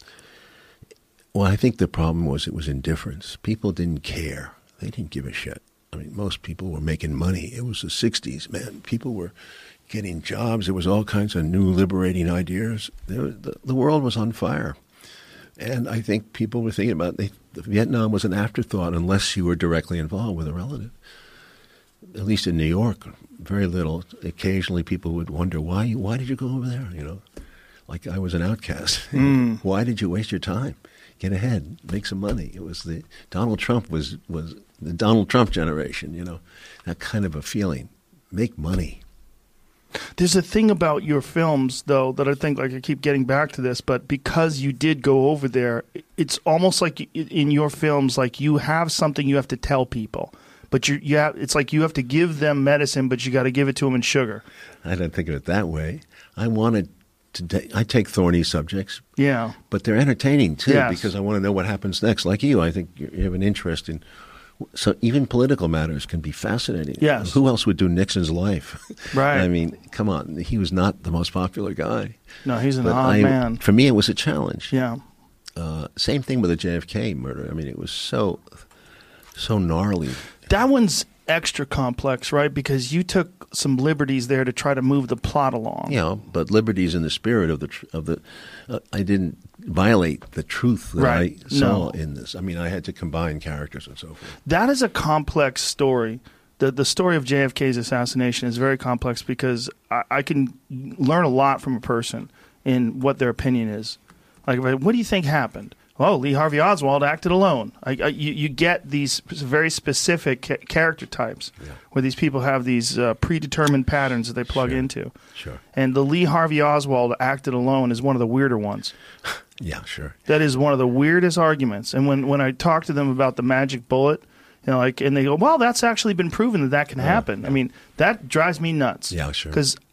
I think the problem was it was indifference. People didn't care. They didn't give a shit. I mean, most people were making money. It was the 60s, man. People were getting jobs. There was all kinds of new liberating ideas. The world was on fire. And I think people were thinking about Vietnam was an afterthought unless you were directly involved with a relative. At least in New York, very little. Occasionally people would wonder, why did you go over there? Like I was an outcast. Why did you waste your time? Get ahead, make some money. It was Donald Trump was the Donald Trump generation, that kind of a feeling. Make money. There's a thing about your films, though, that I think, like I keep getting back to this, but because you did go over there, it's almost like in your films, like you have something you have to tell people. But it's like you have to give them medicine, but you got to give it to them in sugar. I don't think of it that way. I take thorny subjects. Yeah. But they're entertaining, too, because I want to know what happens next. Like you, I think you have an interest in... So even political matters can be fascinating. Yes. Who else would do Nixon's life? Right. I mean, come on. He was not the most popular guy. No, he's an odd man. For me, it was a challenge. Yeah. Same thing with the JFK murder. I mean, it was so gnarly. That one's extra complex, right? Because you took some liberties there to try to move the plot along. Yeah, but liberties in the spirit of the. I didn't violate the truth that I saw in this. I mean, I had to combine characters and so forth. That is a complex story. The story of JFK's assassination is very complex because I can learn a lot from a person in what their opinion is. Like, what do you think happened? Oh, Lee Harvey Oswald acted alone. You get these very specific character types where these people have these predetermined patterns that they plug into. Sure. And the Lee Harvey Oswald acted alone is one of the weirder ones. Yeah, sure. That is one of the weirdest arguments. And when I talk to them about the magic bullet, and they go, well, that's actually been proven that can happen. I mean, that drives me nuts. Yeah, sure. Because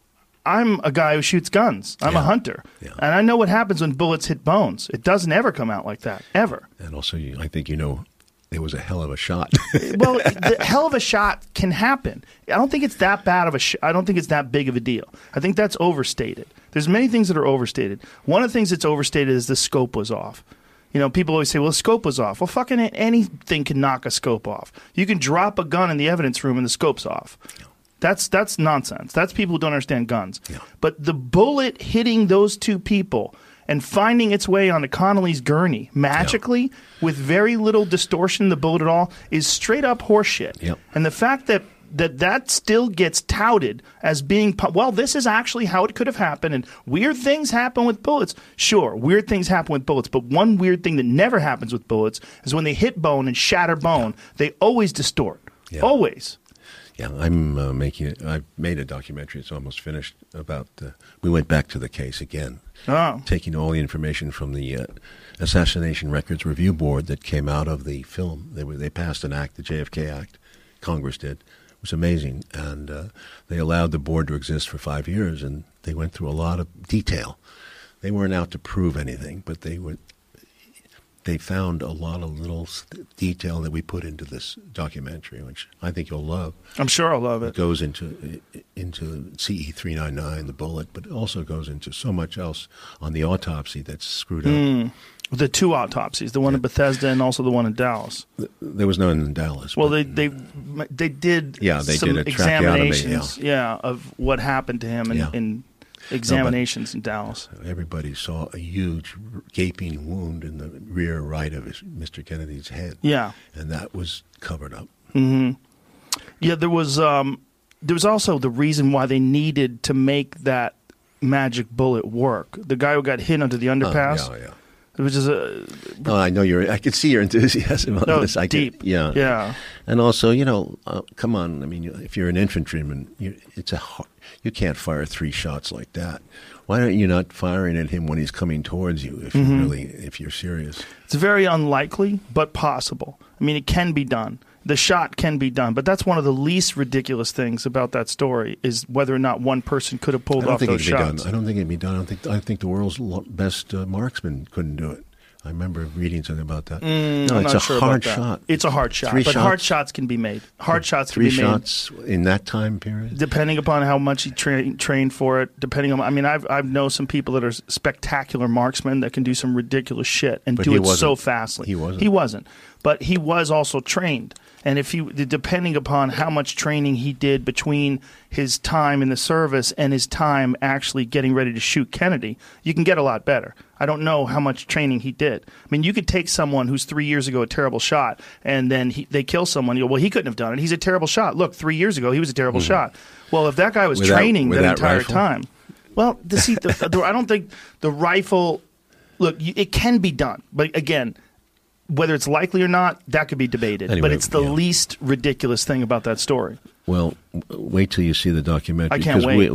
I'm a guy who shoots guns. I'm a hunter. Yeah. And I know what happens when bullets hit bones. It doesn't ever come out like that, ever. And also, I think it was a hell of a shot. Well, the hell of a shot can happen. I don't think it's that bad of I don't think it's that big of a deal. I think that's overstated. There's many things that are overstated. One of the things that's overstated is the scope was off. People always say, well, the scope was off. Well, fucking anything can knock a scope off. You can drop a gun in the evidence room and the scope's off. That's nonsense. That's people who don't understand guns. Yeah. But the bullet hitting those two people and finding its way onto Connolly's gurney magically with very little distortion in the bullet at all is straight up horseshit. Yep. And the fact that still gets touted as being, well, this is actually how it could have happened, and weird things happen with bullets. Sure, weird things happen with bullets, but one weird thing that never happens with bullets is when they hit bone and shatter bone, they always distort. Yeah. Always. Yeah, I'm making it. I've made a documentary. It's almost finished. About we went back to the case again, taking all the information from the Assassination Records Review Board that came out of the film. They passed an act, the JFK Act. Congress did. It was amazing, and they allowed the board to exist for 5 years, and they went through a lot of detail. They weren't out to prove anything, but they found a lot of little detail that we put into this documentary, which I think you'll love. I'm sure I'll love it. It goes into CE-399, the bullet, but it also goes into so much else on the autopsy that's screwed up. The two autopsies, the one in Bethesda and also the one in Dallas. There was none in Dallas. Well, they did some did a examinations of what happened to him in examinations in Dallas. Everybody saw a huge gaping wound in the rear right of Mr. Kennedy's head. Yeah. And that was covered up. Mm-hmm. Yeah, there was also the reason why they needed to make that magic bullet work. The guy who got hit under the underpass. Which is I know I can see your enthusiasm on this. Deep. Yeah. And also, come on. I mean, if you're an infantryman, you can't fire 3 shots like that. Why aren't you not firing at him when he's coming towards you? If you're serious, it's very unlikely, but possible. I mean, it can be done. The shot can be done, but that's one of the least ridiculous things about that story is whether or not one person could have pulled off those shots. I don't think it'd be done. I think the world's best marksman couldn't do it. I remember reading something about that. It's a hard shot. It's a hard shot, hard shots can be made. Hard shots can be made. 3 shots in that time period, depending upon how much he trained for it. I've known some people that are spectacular marksmen that can do some ridiculous shit and do it so fastly. He wasn't, but he was also trained. And depending upon how much training he did between his time in the service and his time actually getting ready to shoot Kennedy, you can get a lot better. I don't know how much training he did. I mean, you could take someone who's 3 years ago a terrible shot, and then they kill someone. You go, well, he couldn't have done it. He's a terrible shot. Look, 3 years ago he was a terrible shot. Well, if that guy was training that entire time, well, I don't think the rifle. Look, it can be done, but again. Whether it's likely or not, that could be debated. Anyway, but it's the least ridiculous thing about that story. Well, wait till you see the documentary. I can't wait.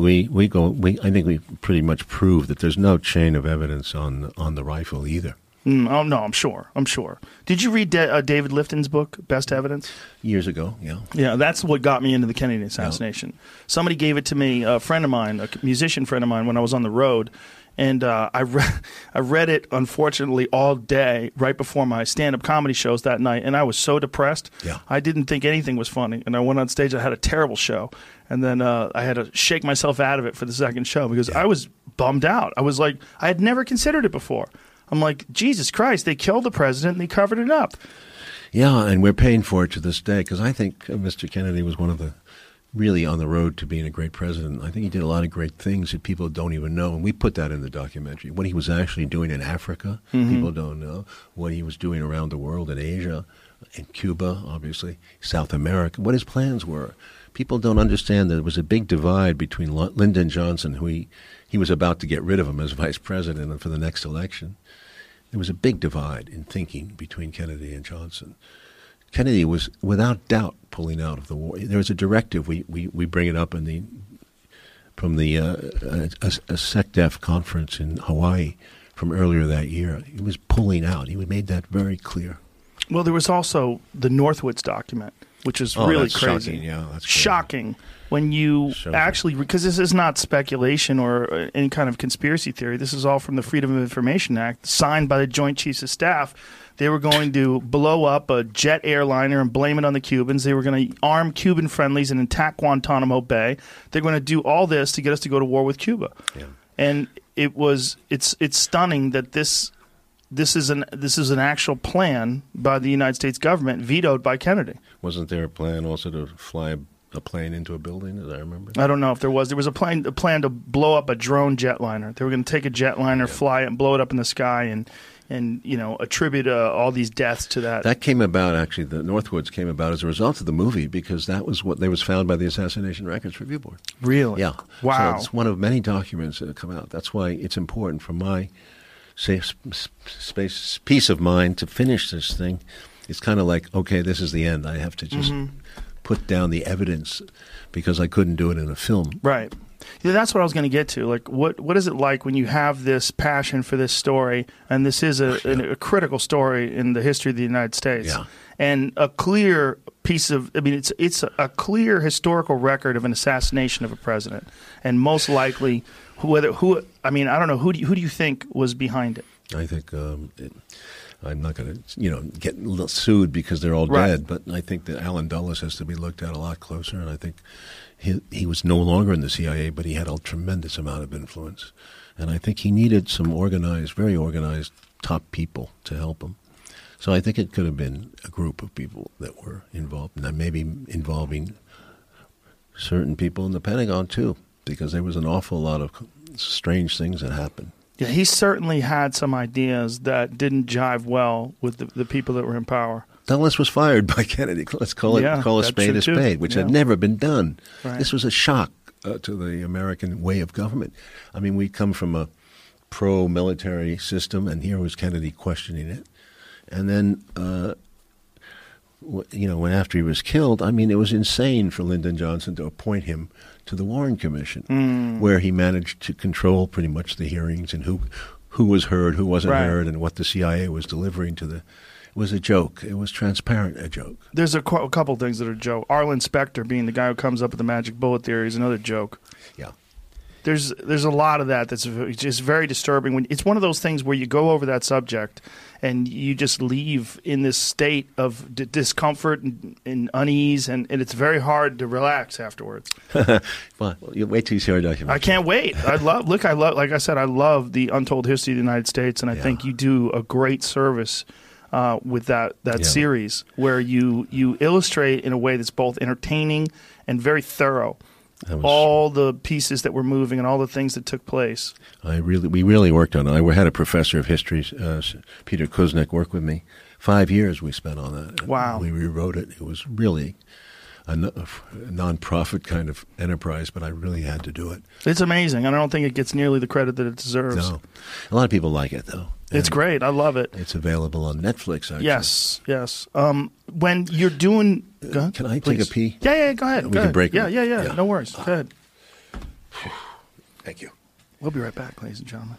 I think we pretty much proved that there's no chain of evidence on the rifle either. Oh no, I'm sure. Did you read David Lifton's book, Best Evidence? Years ago, yeah. Yeah, that's what got me into the Kennedy assassination. Yeah. Somebody gave it to me, a friend of mine, a musician friend of mine, when I was on the road. And I read it, unfortunately, all day right before my stand-up comedy shows that night, and I was so depressed. Yeah. I didn't think anything was funny, and I went on stage. I had a terrible show, and then I had to shake myself out of it for the second show because I was bummed out. I was like, I had never considered it before. I'm like, Jesus Christ, they killed the president, and they covered it up. Yeah, and we're paying for it to this day because I think Mr. Kennedy was one of the really on the road to being a great president. I think he did a lot of great things that people don't even know, and we put that in the documentary. What he was actually doing in Africa, people don't know. What he was doing around the world in Asia, in Cuba, obviously, South America, what his plans were. People don't understand that there was a big divide between Lyndon Johnson, who he was about to get rid of him as vice president for the next election. There was a big divide in thinking between Kennedy and Johnson. Kennedy was, without doubt, pulling out of the war. There was a directive. We bring it up from the SecDef conference in Hawaii from earlier that year. He was pulling out. He made that very clear. Well, there was also the Northwoods document, which is Oh, really that's crazy. shocking. Yeah, that's crazy. Shocking when you So- actually, because this is not speculation or any kind of conspiracy theory. This is all from the Freedom of Information Act, signed by the Joint Chiefs of Staff. They were going to blow up a jet airliner and blame it on the Cubans. They were going to arm Cuban friendlies and attack Guantanamo Bay. They're going to do all this to get us to go to war with Cuba. Yeah. And it's stunning that this is an actual plan by the United States government, vetoed by Kennedy. Wasn't there a plan also to fly a plane into a building, as I remember? I don't know if there was. There was a plan to blow up a drone jetliner. They were going to take a jetliner, fly it, and blow it up in the sky, and attribute all these deaths to that. That came about, actually, the Northwoods came about as a result of the movie, because that was what was found by the Assassination Records Review Board. Really? Yeah. Wow. So it's one of many documents that have come out. That's why it's important for my peace of mind to finish this thing. It's kind of like, okay, this is the end. I have to just put down the evidence because I couldn't do it in a film. Right. Yeah, that's what I was going to get to. Like, what is it like when you have this passion for this story, and this is a critical story in the history of the United States, Yeah. and a clear piece of, I mean, it's a clear historical record of an assassination of a president, and most likely, I don't know, who do you think was behind it? I think I'm not going to, get sued because they're all Right. dead, but I think that Alan Dulles has to be looked at a lot closer, and I think he was no longer in the CIA, but he had a tremendous amount of influence, and I think he needed some very organized top people to help him. So I think it could have been a group of people that were involved, and maybe involving certain people in the Pentagon too, because there was an awful lot of strange things that happened. Yeah, he certainly had some ideas that didn't jive well with the people that were in power. Dulles was fired by Kennedy. Let's call a that's spade true a too. spade, which Yeah. had never been done. Right. This was a shock to the American way of government. I mean, we come from a pro-military system, and here was Kennedy questioning it. And then, when after he was killed, I mean, it was insane for Lyndon Johnson to appoint him to the Warren Commission, where he managed to control pretty much the hearings and who was heard, who wasn't Right. heard, and what the CIA was delivering to the. It was a joke. It was transparent, a joke. There's a couple things that are a joke. Arlen Specter being the guy who comes up with the magic bullet theory is another joke. Yeah. There's a lot of that that's just very disturbing. When it's one of those things where you go over that subject and you just leave in this state of discomfort and unease, and it's very hard to relax afterwards. Well, you wait till you see our documentary. I can't wait. Like I said, I love the untold history of the United States, and I think you do a great service with that series, where you illustrate in a way that's both entertaining and very thorough all the pieces that were moving and all the things that took place. We really worked on it. I had a professor of history, Peter Kuznick, work with me. 5 years we spent on that. Wow. We rewrote it. It was really a non-profit kind of enterprise, but I really had to do it. It's amazing, and I don't think it gets nearly the credit that it deserves. No. A lot of people like it, though. It's great. I love it. It's available on Netflix, actually. Yes. When you're doing... Go ahead, Can I please. take a pee? Yeah, go ahead. We go can ahead. break Yeah, it. no worries. Go ahead. Thank you. We'll be right back, ladies and gentlemen.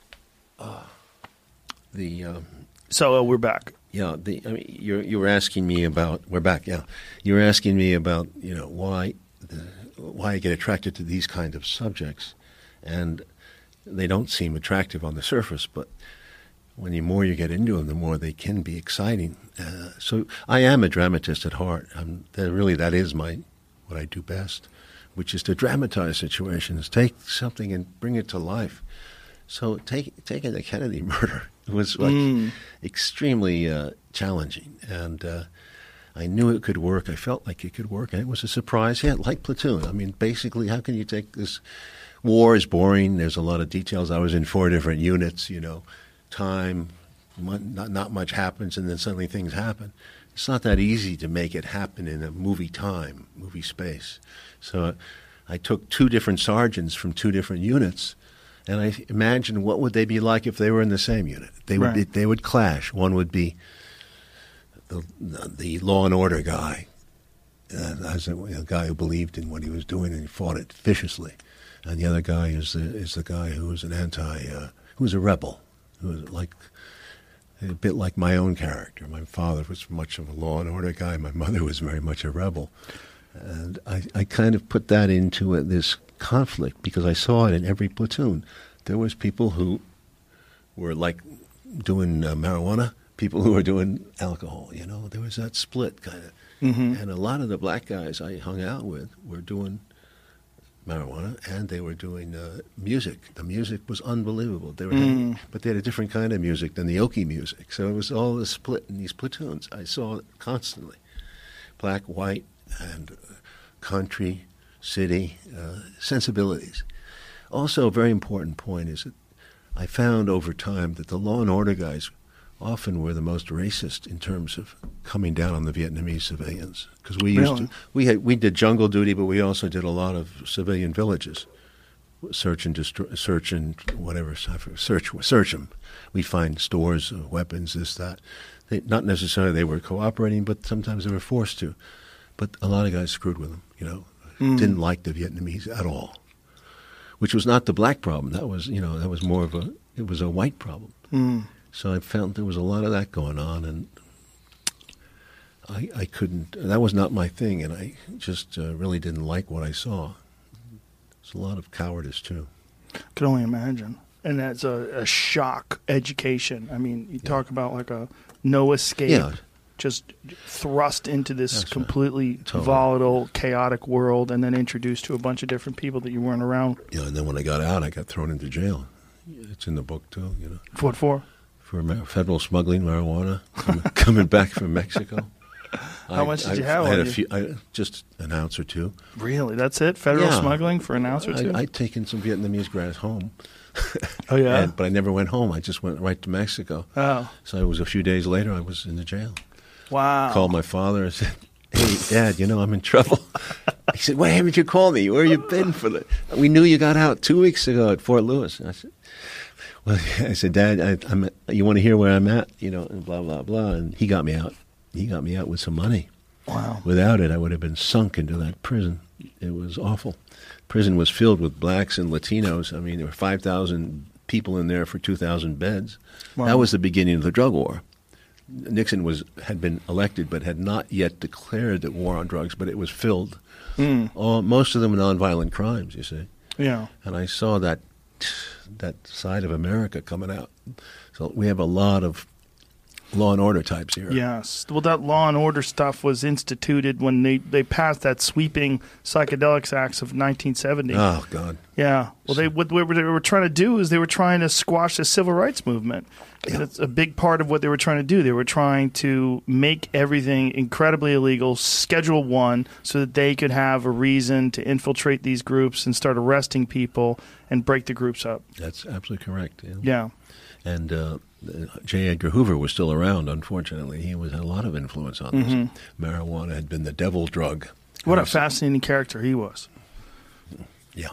So we're back. Yeah, you were asking me about. We're back. Yeah, you were asking me about why I get attracted to these kind of subjects, and they don't seem attractive on the surface, but when the more you get into them, the more they can be exciting. So I am a dramatist at heart. That is what I do best, which is to dramatize situations, take something and bring it to life. So taking the Kennedy murder was extremely challenging, and I knew it could work. I felt like it could work, and it was a surprise. Yeah, like Platoon. I mean, basically, how can you take this? War is boring. There's a lot of details. I was in 4 different units. Time, not much happens, and then suddenly things happen. It's not that easy to make it happen in a movie space. So I took 2 different sergeants from 2 different units, and I imagined what would they be like if they were in the same unit. They would clash. One would be the law and order guy, as a guy who believed in what he was doing and he fought it viciously, and the other guy is the guy who was who was a rebel, who was like a bit like my own character. My father was much of a law and order guy. My mother was very much a rebel. And I kind of put that into this conflict because I saw it in every platoon. There was people who were like doing marijuana, people who were doing alcohol. You know, there was that split kind of. Mm-hmm. And a lot of the black guys I hung out with were doing marijuana, and they were doing music. The music was unbelievable. They were but they had a different kind of music than the Okie music. So it was all a split in these platoons. I saw it constantly. Black, white, and country, city, sensibilities. Also, a very important point is that I found over time that the law and order guys often were the most racist in terms of coming down on the Vietnamese civilians. Because we did jungle duty, but we also did a lot of civilian villages, search and search them. We'd find stores, weapons, this, that. Not necessarily they were cooperating, but sometimes they were forced to. But a lot of guys screwed with them, you know, didn't like the Vietnamese at all, which was not the black problem. That was more of it was a white problem. So I found there was a lot of that going on, and I couldn't, that was not my thing, and I just really didn't like what I saw. There's a lot of cowardice, too. Could only imagine. And that's a shock education. I mean, you talk about like a no escape, just thrust into this completely volatile, chaotic world, and then introduced to a bunch of different people that you weren't around. Yeah, and then when I got out, I got thrown into jail. It's in the book, too, you know. What for? For federal smuggling marijuana, coming back from Mexico. How much did you have? I had just an ounce or two. Really? That's it? Federal smuggling for an ounce or two? I'd taken some Vietnamese grass home. Oh, yeah? But I never went home. I just went right to Mexico. Oh. So it was a few days later, I was in the jail. Wow. Called my father and said, "Hey, Dad, you know, I'm in trouble." He said, "Why haven't you called me? Where have you been for the... We knew you got out 2 weeks ago at Fort Lewis." And I said... Well, I said, "Dad, you want to hear where I'm at?" You know, and blah, blah, blah. And he got me out. He got me out with some money. Wow. Without it, I would have been sunk into that prison. It was awful. Prison was filled with blacks and Latinos. I mean, there were 5,000 people in there for 2,000 beds. Wow. That was the beginning of the drug war. Nixon had been elected but had not yet declared the war on drugs, but it was filled. Most of them nonviolent crimes, you see. Yeah. And I saw that side of America coming out. So we have a lot of law and order types here. Yes. Well, that law and order stuff was instituted when they passed that sweeping Psychedelics Acts of 1970. Oh, God. Yeah. Well, what they were trying to do is they were trying to squash the civil rights movement. Yeah. That's a big part of what they were trying to do. They were trying to make everything incredibly illegal, Schedule 1, so that they could have a reason to infiltrate these groups and start arresting people and break the groups up. That's absolutely correct. Yeah. And J. Edgar Hoover was still around, unfortunately. He had a lot of influence on this. Marijuana had been the devil drug. What a fascinating character he was. Yeah.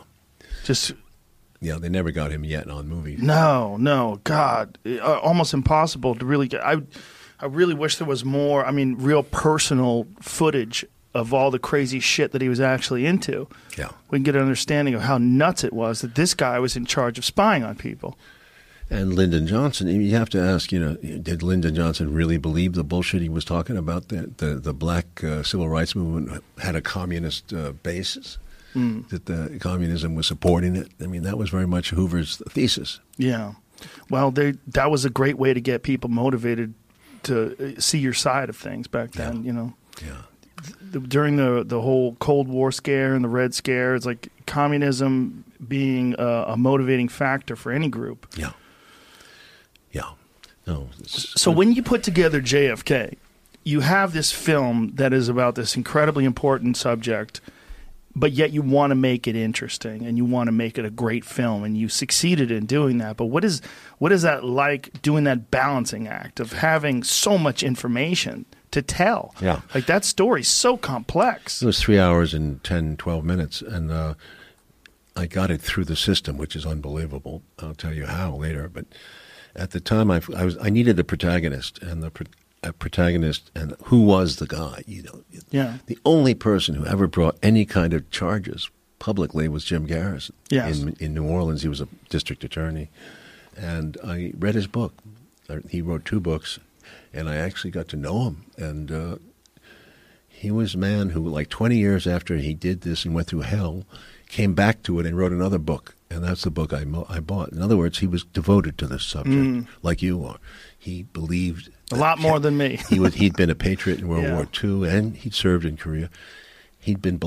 Yeah, they never got him yet on movies. No, God, almost impossible to really get. I really wish there was more. I mean, real personal footage of all the crazy shit that he was actually into. Yeah, we can get an understanding of how nuts it was that this guy was in charge of spying on people. And Lyndon Johnson, you have to ask, did Lyndon Johnson really believe the bullshit he was talking about? That the black civil rights movement had a communist basis? That the communism was supporting it. I mean, that was very much Hoover's thesis. Yeah. Well, that was a great way to get people motivated to see your side of things back then, Yeah. During the whole Cold War scare and the Red Scare, it's like communism being a motivating factor for any group. Yeah. Yeah. No. So when you put together JFK, you have this film that is about this incredibly important subject, but yet you want to make it interesting and you want to make it a great film, and you succeeded in doing that. But what is that like, doing that balancing act of having so much information to tell? Yeah. Like, that story's so complex. It was 3 hours and 10, 12 minutes, and I got it through the system, which is unbelievable. I'll tell you how later. But at the time, I needed a protagonist, and a protagonist, and who was the guy? Yeah. The only person who ever brought any kind of charges publicly was Jim Garrison. Yes. In New Orleans, he was a district attorney, and I read his book, He wrote 2 books, and I actually got to know him. And he was a man who, like 20 years after he did this and went through hell, came back to it and wrote another book. And that's the book I bought. In other words, he was devoted to this subject, like you are. He believed a lot more than me. He'd been a patriot in World War II, and he'd served in Korea. He'd been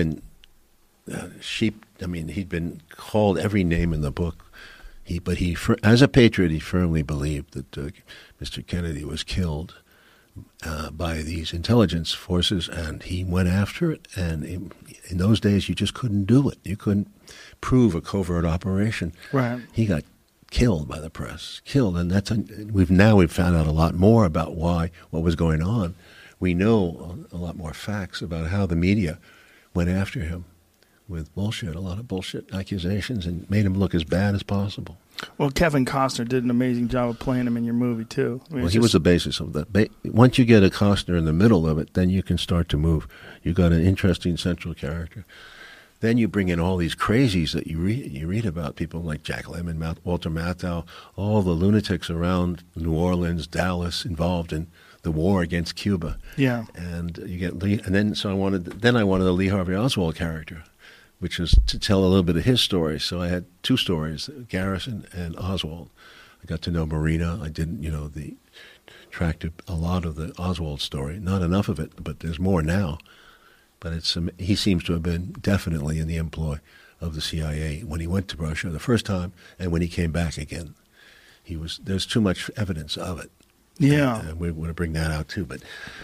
he'd been called every name in the book. But as a patriot, he firmly believed that Mr. Kennedy was killed by these intelligence forces, and he went after it. And in those days, you just couldn't do it. You couldn't prove a covert operation. Right. He got killed by the press, and we've found out a lot more about what was going on. We know a lot more facts about how the media went after him with a lot of bullshit accusations, and made him look as bad as possible. Well, Kevin Costner did an amazing job of playing him in your movie, too. He was the basis of that. Once you get a Costner in the middle of it, then you can start to move. You've got an interesting central character. Then you bring in all these crazies that you read about, people like Jack Lemmon, Walter Matthau, all the lunatics around New Orleans, Dallas, involved in the war against Cuba. Yeah. And you get Lee, and then I wanted a Lee Harvey Oswald character, which was to tell a little bit of his story. So I had 2 stories, Garrison and Oswald. I got to know Marina. I didn't, tracked a lot of the Oswald story. Not enough of it, but there's more now. But he seems to have been definitely in the employ of the CIA when he went to Russia the first time, and when he came back again. There's too much evidence of it. Yeah. And we want to bring that out too. But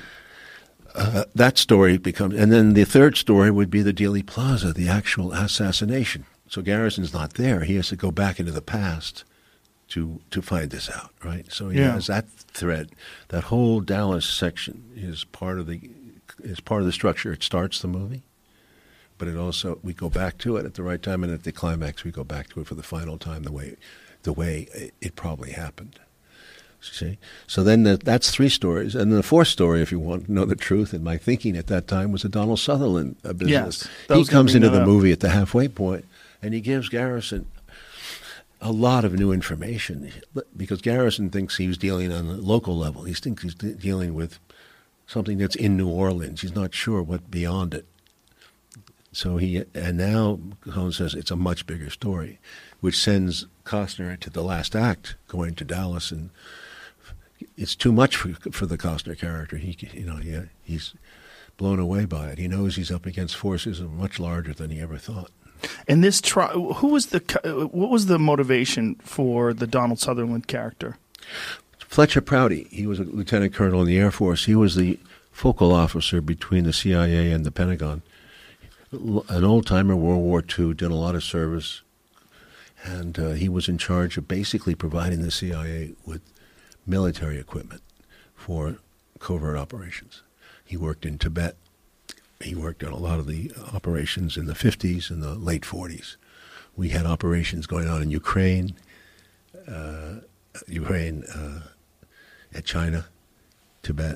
that story becomes, and then the third story would be the Dealey Plaza, the actual assassination. So Garrison's not there. He has to go back into the past to find this out, right? So he has that thread. That whole Dallas section is part of the structure. It starts the movie, but we go back to it at the right time, and at the climax we go back to it for the final time, the way it probably happened. See? So then that's 3 stories. And the 4th story, if you want to know the truth, in my thinking at that time, was the Donald Sutherland business. Yes, he comes into the movie at the halfway point, and he gives Garrison a lot of new information, because Garrison thinks he was dealing on a local level. He thinks he's dealing with something that's in New Orleans. He's not sure what beyond it. So now Cohen says it's a much bigger story, which sends Costner into the last act, going to Dallas, and it's too much for the Costner character. He's blown away by it. He knows he's up against forces much larger than he ever thought. And this what was the motivation for the Donald Sutherland character? Fletcher Prouty. He was a lieutenant colonel in the Air Force. He was the focal officer between the CIA and the Pentagon. An old-timer, World War II, did a lot of service, and he was in charge of basically providing the CIA with military equipment for covert operations. He worked in Tibet. He worked on a lot of the operations in the 50s and the late 40s. We had operations going on in Ukraine, at China, Tibet.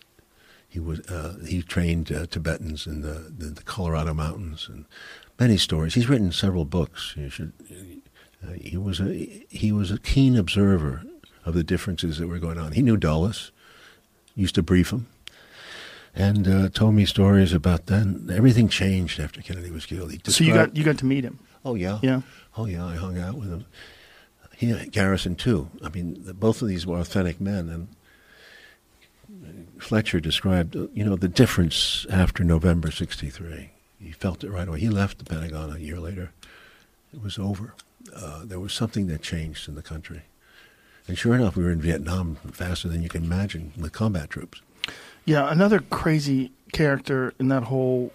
He trained Tibetans in the Colorado mountains, and many stories. He's written several books. He was a keen observer of the differences that were going on. He knew Dulles, used to brief him, and told me stories about then. Everything changed after Kennedy was killed. So you got to meet him. Oh yeah. Yeah. Oh yeah. I hung out with him. Garrison too. I mean, both of these were authentic men, and Fletcher described, the difference after November '63. He felt it right away. He left the Pentagon a year later. It was over. There was something that changed in the country. And sure enough, we were in Vietnam faster than you can imagine with combat troops. Yeah, another crazy character in that whole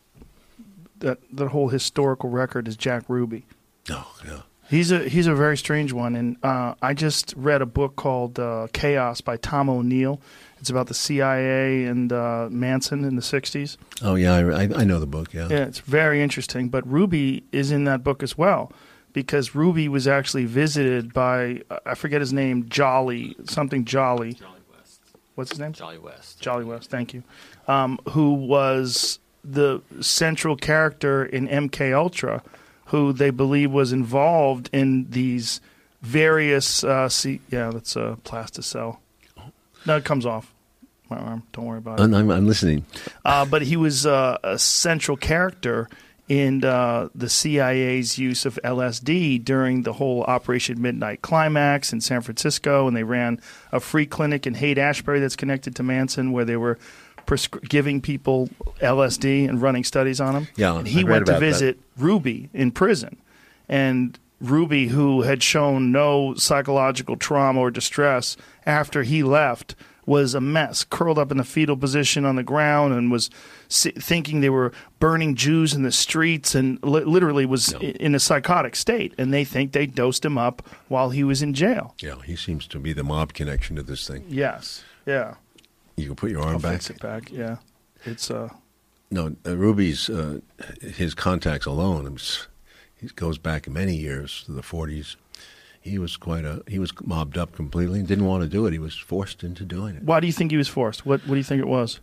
historical record is Jack Ruby. Oh, yeah. He's a very strange one, and I just read a book called Chaos by Tom O'Neill. It's about the CIA and Manson in the 60s. Oh, yeah, I know the book, yeah. Yeah, it's very interesting. But Ruby is in that book as well, because Ruby was actually visited by, I forget his name, Jolly Jolly West. What's his name? Jolly West. Jolly West, thank you. Who was the central character in MK Ultra, who they believe was involved in these various. That's a Plasticell. No, it comes off my arm. Don't worry about it. I'm listening. But he was a central character in the CIA's use of LSD during the whole Operation Midnight Climax in San Francisco, and they ran a free clinic in Haight-Ashbury that's connected to Manson, where they were giving people LSD and running studies on them. Yeah, and he went to visit Ruby in prison, and Ruby, who had shown no psychological trauma or distress after he left, was a mess, curled up in a fetal position on the ground, and was thinking they were burning Jews in the streets, and literally was in a psychotic state. And they think they dosed him up while he was in jail. Yeah, he seems to be the mob connection to this thing. Yes. Yeah. You can put your arm back. Fix it back. Yeah. It's No, Ruby's his contacts alone. He goes back many years to the 40s. He was mobbed up completely and didn't want to do it. He was forced into doing it. Why do you think he was forced? What do you think it was?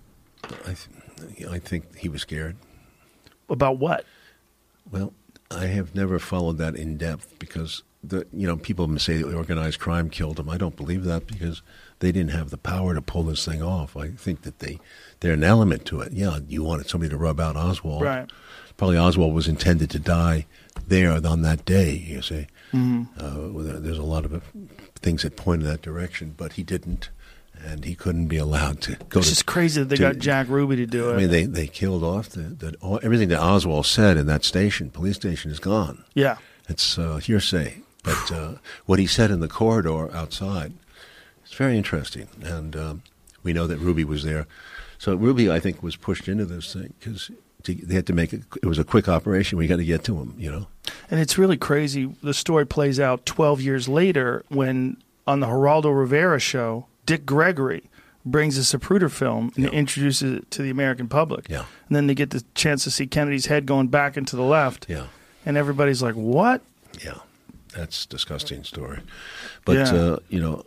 I think he was scared. About what? Well, I have never followed that in depth because people say that organized crime killed him. I don't believe that because they didn't have the power to pull this thing off. I think that they're an element to it. Yeah, you wanted somebody to rub out Oswald. Right. Probably Oswald was intended to die there on that day, you see. Mm-hmm. There's a lot of things that point in that direction, but he didn't, and he couldn't be allowed to go. It's just crazy that they got Jack Ruby to do it. I mean, they killed off everything that Oswald said in that police station is gone. Yeah. It's hearsay. But what he said in the corridor outside, it's very interesting, and we know that Ruby was there. So Ruby, I think, was pushed into this thing because they had to make it. It was a quick operation. We got to get to him, And it's really crazy. The story plays out 12 years later when, on the Geraldo Rivera show, Dick Gregory brings a Zapruder film and introduces it to the American public. Yeah. And then they get the chance to see Kennedy's head going back into the left. Yeah. And everybody's like, what? Yeah. That's a disgusting story. But, on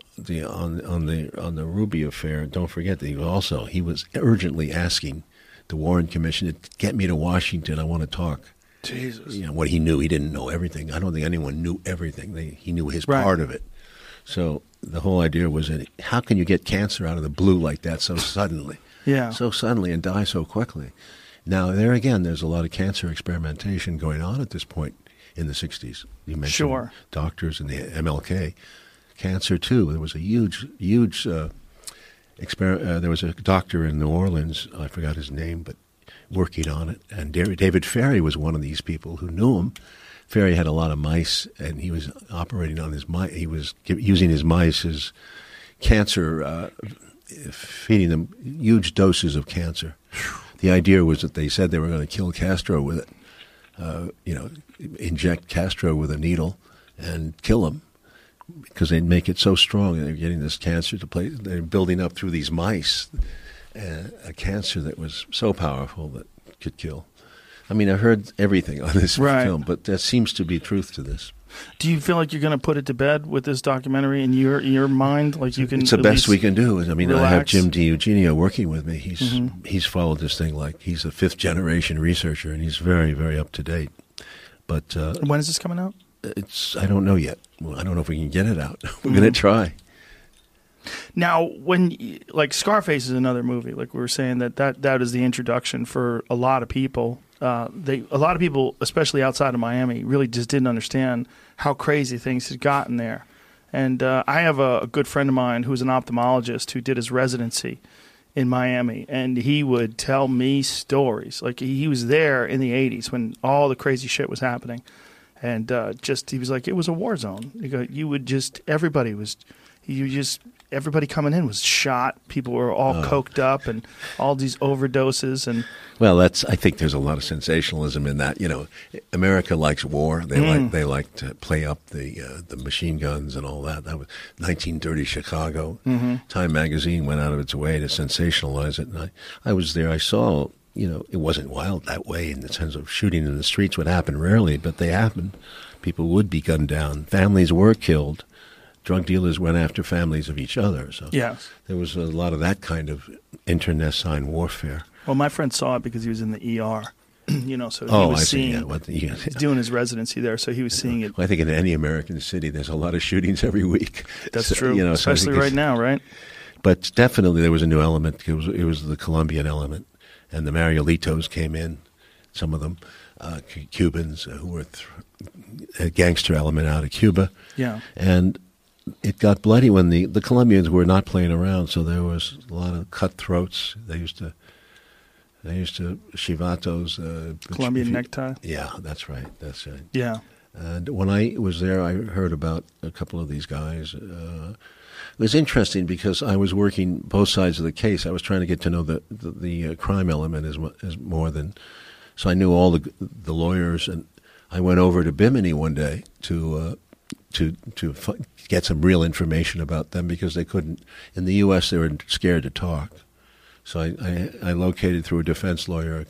the Ruby affair, don't forget that he was urgently asking the Warren Commission to get me to Washington. I want to talk. Jesus. What he knew, he didn't know everything. I don't think anyone knew everything. He knew his part of it. So the whole idea was that how can you get cancer out of the blue like that so suddenly? Yeah. So suddenly and die so quickly? Now, there again, there's a lot of cancer experimentation going on at this point in the 60s. You mentioned doctors and the MLK. Cancer, too. There was a huge there was a doctor in New Orleans, I forgot his name, but working on it. And David Ferry was one of these people who knew him. Ferry had a lot of mice, and he was operating on his mice. He was using his mice as cancer, feeding them huge doses of cancer. The idea was that they said they were going to kill Castro with it, inject Castro with a needle and kill him because they'd make it so strong. They're getting this cancer to play. They're building up through these mice a cancer that was so powerful that could kill. I mean, I heard everything on this film, but there seems to be truth to this. Do you feel like you're going to put it to bed with this documentary in your mind? Like you can? It's the best we can do. I mean, relax? I have Jim DiEugenio working with me. He's followed this thing like he's a fifth generation researcher, and he's very, very up to date. But when is this coming out? I don't know yet. Well, I don't know if we can get it out. We're going to try. Now, Scarface is another movie. Like we were saying, that is the introduction for a lot of people. A lot of people, especially outside of Miami, really just didn't understand how crazy things had gotten there. And I have a good friend of mine who's an ophthalmologist who did his residency in Miami, and he would tell me stories. Like he was there in the 80s when all the crazy shit was happening. And he was like, it was a war zone. Everybody coming in was shot. People were all coked up and all these overdoses. And well, I think there's a lot of sensationalism in that. America likes war. They like to play up the machine guns and all that. That was 1930 Chicago. Mm-hmm. Time magazine went out of its way to sensationalize it. And I was there. I saw, it wasn't wild that way in the sense of shooting in the streets would happen rarely, but they happened. People would be gunned down. Families were killed. Drug dealers went after families of each other. So there was a lot of that kind of internecine warfare. Well, my friend saw it because he was in the ER. So he Oh, was I see. seeing, Yeah, what the, yeah. he's doing his residency there, so he was seeing it. Well, I think in any American city, there's a lot of shootings every week. That's So, true, so I especially think right now, right? But definitely there was a new element. It was the Colombian element, and the Marielitos came in. Some of them, Cubans who were a gangster element out of Cuba. Yeah. And it got bloody when the Colombians were not playing around. So there was a lot of cutthroats. They used to chivatos. Colombian necktie. Yeah, that's right. That's right. Yeah. And when I was there, I heard about a couple of these guys. It was interesting because I was working both sides of the case. I was trying to get to know the crime element as more than. So I knew all the lawyers, and I went over to Bimini one day to get some real information about them because they couldn't. In the U.S., they were scared to talk. So I located through a defense lawyer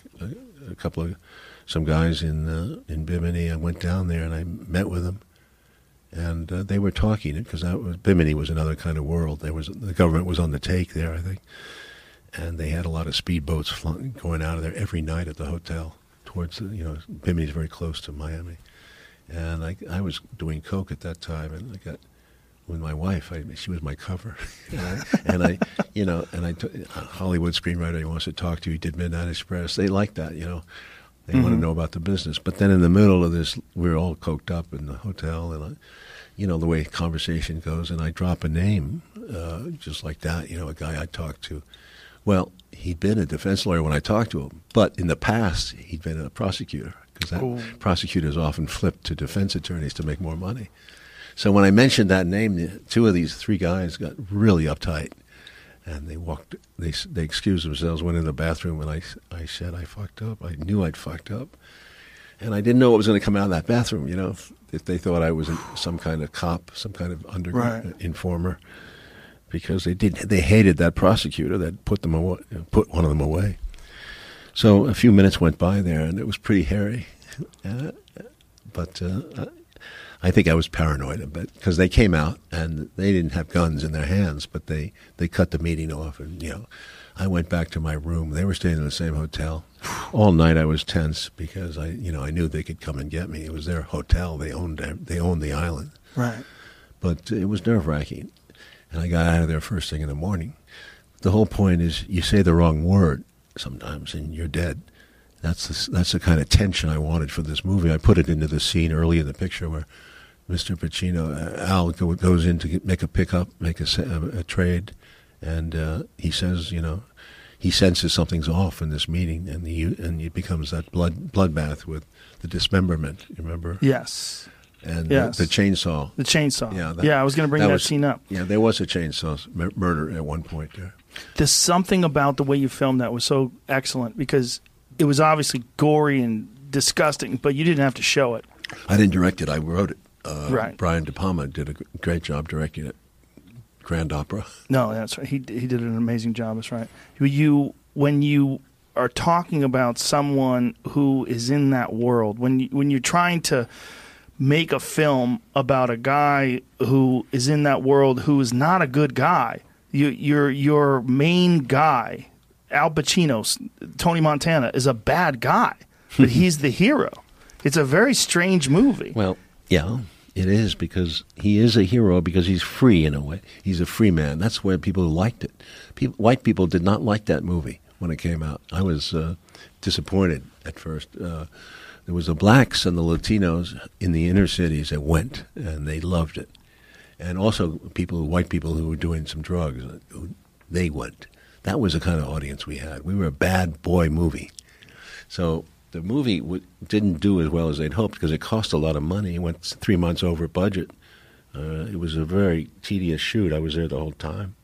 some guys in Bimini. I went down there and I met with them, and they were talking because Bimini was another kind of world. The government was on the take there, I think, and they had a lot of speedboats going out of there every night at the hotel. Bimini's very close to Miami, and I was doing coke at that time, and I got with my wife. She was my cover, and I Hollywood screenwriter he wants to talk to you. He did Midnight Express. They like that, They want to know about the business. But then in the middle of this, we were all coked up in the hotel, and the way conversation goes, and I drop a name just like that. A guy I talked to. Well, he'd been a defense lawyer when I talked to him, but in the past he'd been a prosecutor because prosecutors often flip to defense attorneys to make more money. So when I mentioned that name, two of these three guys got really uptight, and they excused themselves, went in the bathroom, and I said I fucked up. I knew I'd fucked up, and I didn't know what was going to come out of that bathroom. If they thought I was some kind of cop, some kind of underground informer. Because they hated that prosecutor that put one of them away. So a few minutes went by there, and it was pretty hairy. But I think I was paranoid a bit because they came out and they didn't have guns in their hands, but they cut the meeting off, and I went back to my room. They were staying in the same hotel. All night I was tense because I knew they could come and get me. It was their hotel. They owned the island. Right. But it was nerve-wracking. And I got out of there first thing in the morning. The whole point is you say the wrong word sometimes and you're dead. That's the kind of tension I wanted for this movie. I put it into the scene early in the picture where Mr. Pacino, Al, goes in to make a pickup, make a trade, and he says, he senses something's off in this meeting, and it becomes that bloodbath with the dismemberment. You remember? Yes. And the chainsaw. The chainsaw. Yeah, I was going to bring that scene up. Yeah, there was a chainsaw murder at one point there. There's something about the way you filmed that was so excellent because it was obviously gory and disgusting, but you didn't have to show it. I didn't direct it. I wrote it. Right. Brian De Palma did a great job directing it. Grand Opera. No, that's right. He did an amazing job. That's right. When you are talking about someone who is in that world, when you're trying to make a film about a guy who is in that world who is not a good guy. Your main guy, Al Pacino, Tony Montana, is a bad guy, but he's the hero. It's a very strange movie. Well, yeah, it is because he is a hero because he's free in a way. He's a free man. That's where people liked it. White people did not like that movie when it came out. I was disappointed at first. There was the blacks and the Latinos in the inner cities that went, and they loved it. And also white people who were doing some drugs, they went. That was the kind of audience we had. We were a bad boy movie. So the movie didn't do as well as they'd hoped because it cost a lot of money. It went 3 months over budget. It was a very tedious shoot. I was there the whole time.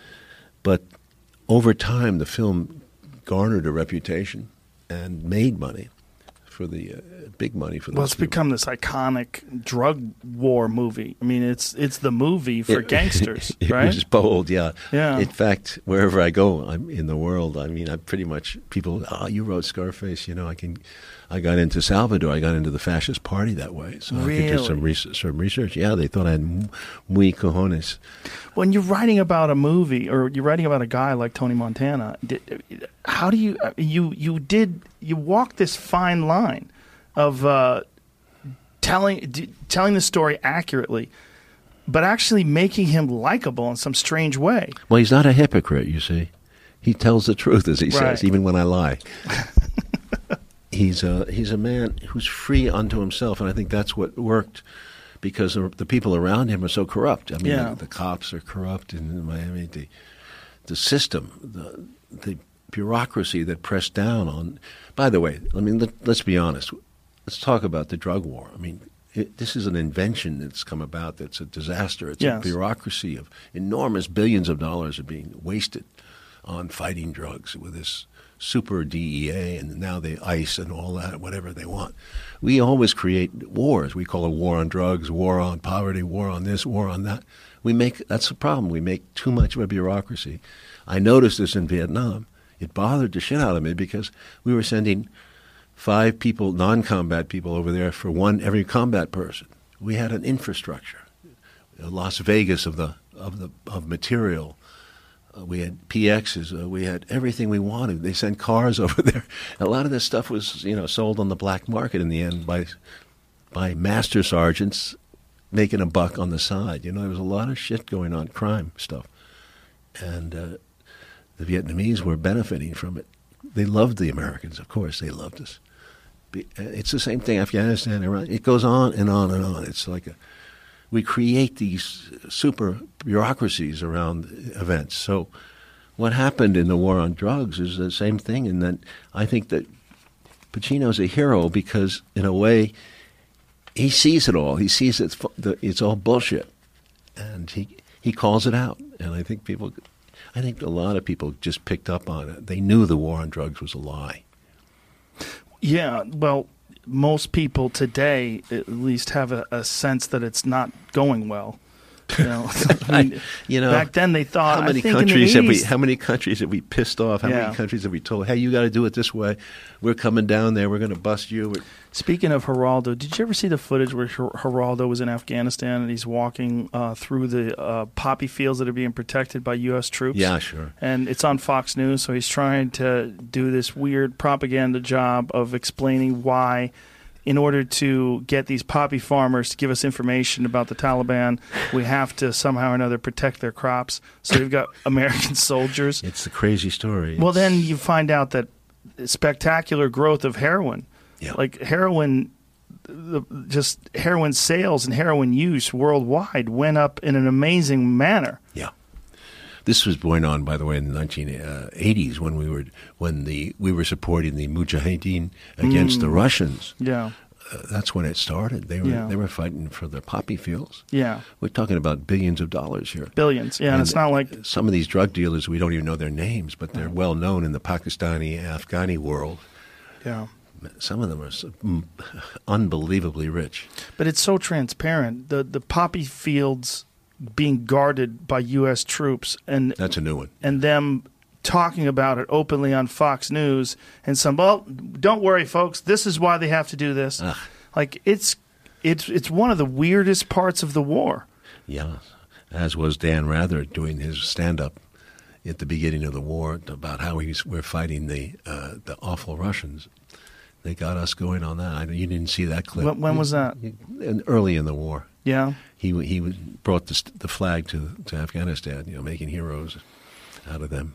But over time, the film garnered a reputation and made money. For the big money for the it's become this iconic drug war movie. I mean, it's the movie for gangsters, right? It was bold, yeah. Yeah. In fact, wherever I go, I'm in the world. I mean, I pretty much people. You wrote Scarface. I got into Salvador. I got into the fascist party that way. So really? I could do some research. Yeah, they thought I had muy cojones. When you're writing about a movie or you're writing about a guy like Tony Montana, how do you did you walk this fine line of telling the story accurately, but actually making him likable in some strange way. Well, he's not a hypocrite, you see. He tells the truth, as he says, even when I lie. He's a man who's free unto himself, and I think that's what worked, because the people around him are so corrupt. I mean, the cops are corrupt in Miami. The system, the bureaucracy that pressed down on. By the way, I mean, let's be honest. Let's talk about the drug war. I mean, this is an invention that's come about that's a disaster. It's a bureaucracy of enormous billions of dollars are being wasted on fighting drugs with this super DEA and now the ICE and all that, whatever they want. We always create wars. We call it war on drugs, war on poverty, war on this, war on that. That's the problem. We make too much of a bureaucracy. I noticed this in Vietnam. It bothered the shit out of me because we were sending 5 people, non-combat people, over there for every combat person. We had an infrastructure, Las Vegas of material. We had PXs. We had everything we wanted. They sent cars over there. A lot of this stuff was, sold on the black market in the end by master sergeants making a buck on the side. There was a lot of shit going on, crime stuff, and the Vietnamese were benefiting from it. They loved the Americans, of course. They loved us. It's the same thing, Afghanistan, Iran. It goes on and on and on. It's like we create these super bureaucracies around events. So what happened in the war on drugs is the same thing, and then I think that Pacino's a hero because, in a way, he sees it all. He sees it's all bullshit, and he calls it out. And I think a lot of people just picked up on it. They knew the war on drugs was a lie. Yeah, well, most people today at least have a sense that it's not going well. Back then they thought. How many countries have we pissed off? How many countries have we told, "Hey, you got to do it this way. We're coming down there. We're going to bust you." Speaking of Geraldo, did you ever see the footage where Geraldo was in Afghanistan and he's walking through the poppy fields that are being protected by U.S. troops? Yeah, sure. And it's on Fox News, so he's trying to do this weird propaganda job of explaining why, in order to get these poppy farmers to give us information about the Taliban, we have to somehow or another protect their crops. So we've got American soldiers. It's a crazy story. Well, then you find out that spectacular growth of heroin. Yeah. Like heroin sales and heroin use worldwide went up in an amazing manner. Yeah. This was going on, by the way, in the 1980s when we were supporting the Mujahideen against the Russians. Yeah, that's when it started. They were fighting for the poppy fields. Yeah, we're talking about billions of dollars here. Billions. Yeah, and it's not like some of these drug dealers, we don't even know their names, but they're well known in the Pakistani, Afghani world. Yeah. Some of them are unbelievably rich. But it's so transparent. The poppy fields being guarded by U.S. troops, and that's a new one. And them talking about it openly on Fox News, and well, don't worry, folks, this is why they have to do this. Ugh. Like it's one of the weirdest parts of the war. Yeah, as was Dan Rather doing his stand-up at the beginning of the war about how we're fighting the awful Russians. They got us going on that. You didn't see that clip. When was that? Early in the war. Yeah. He brought the flag to Afghanistan, making heroes out of them.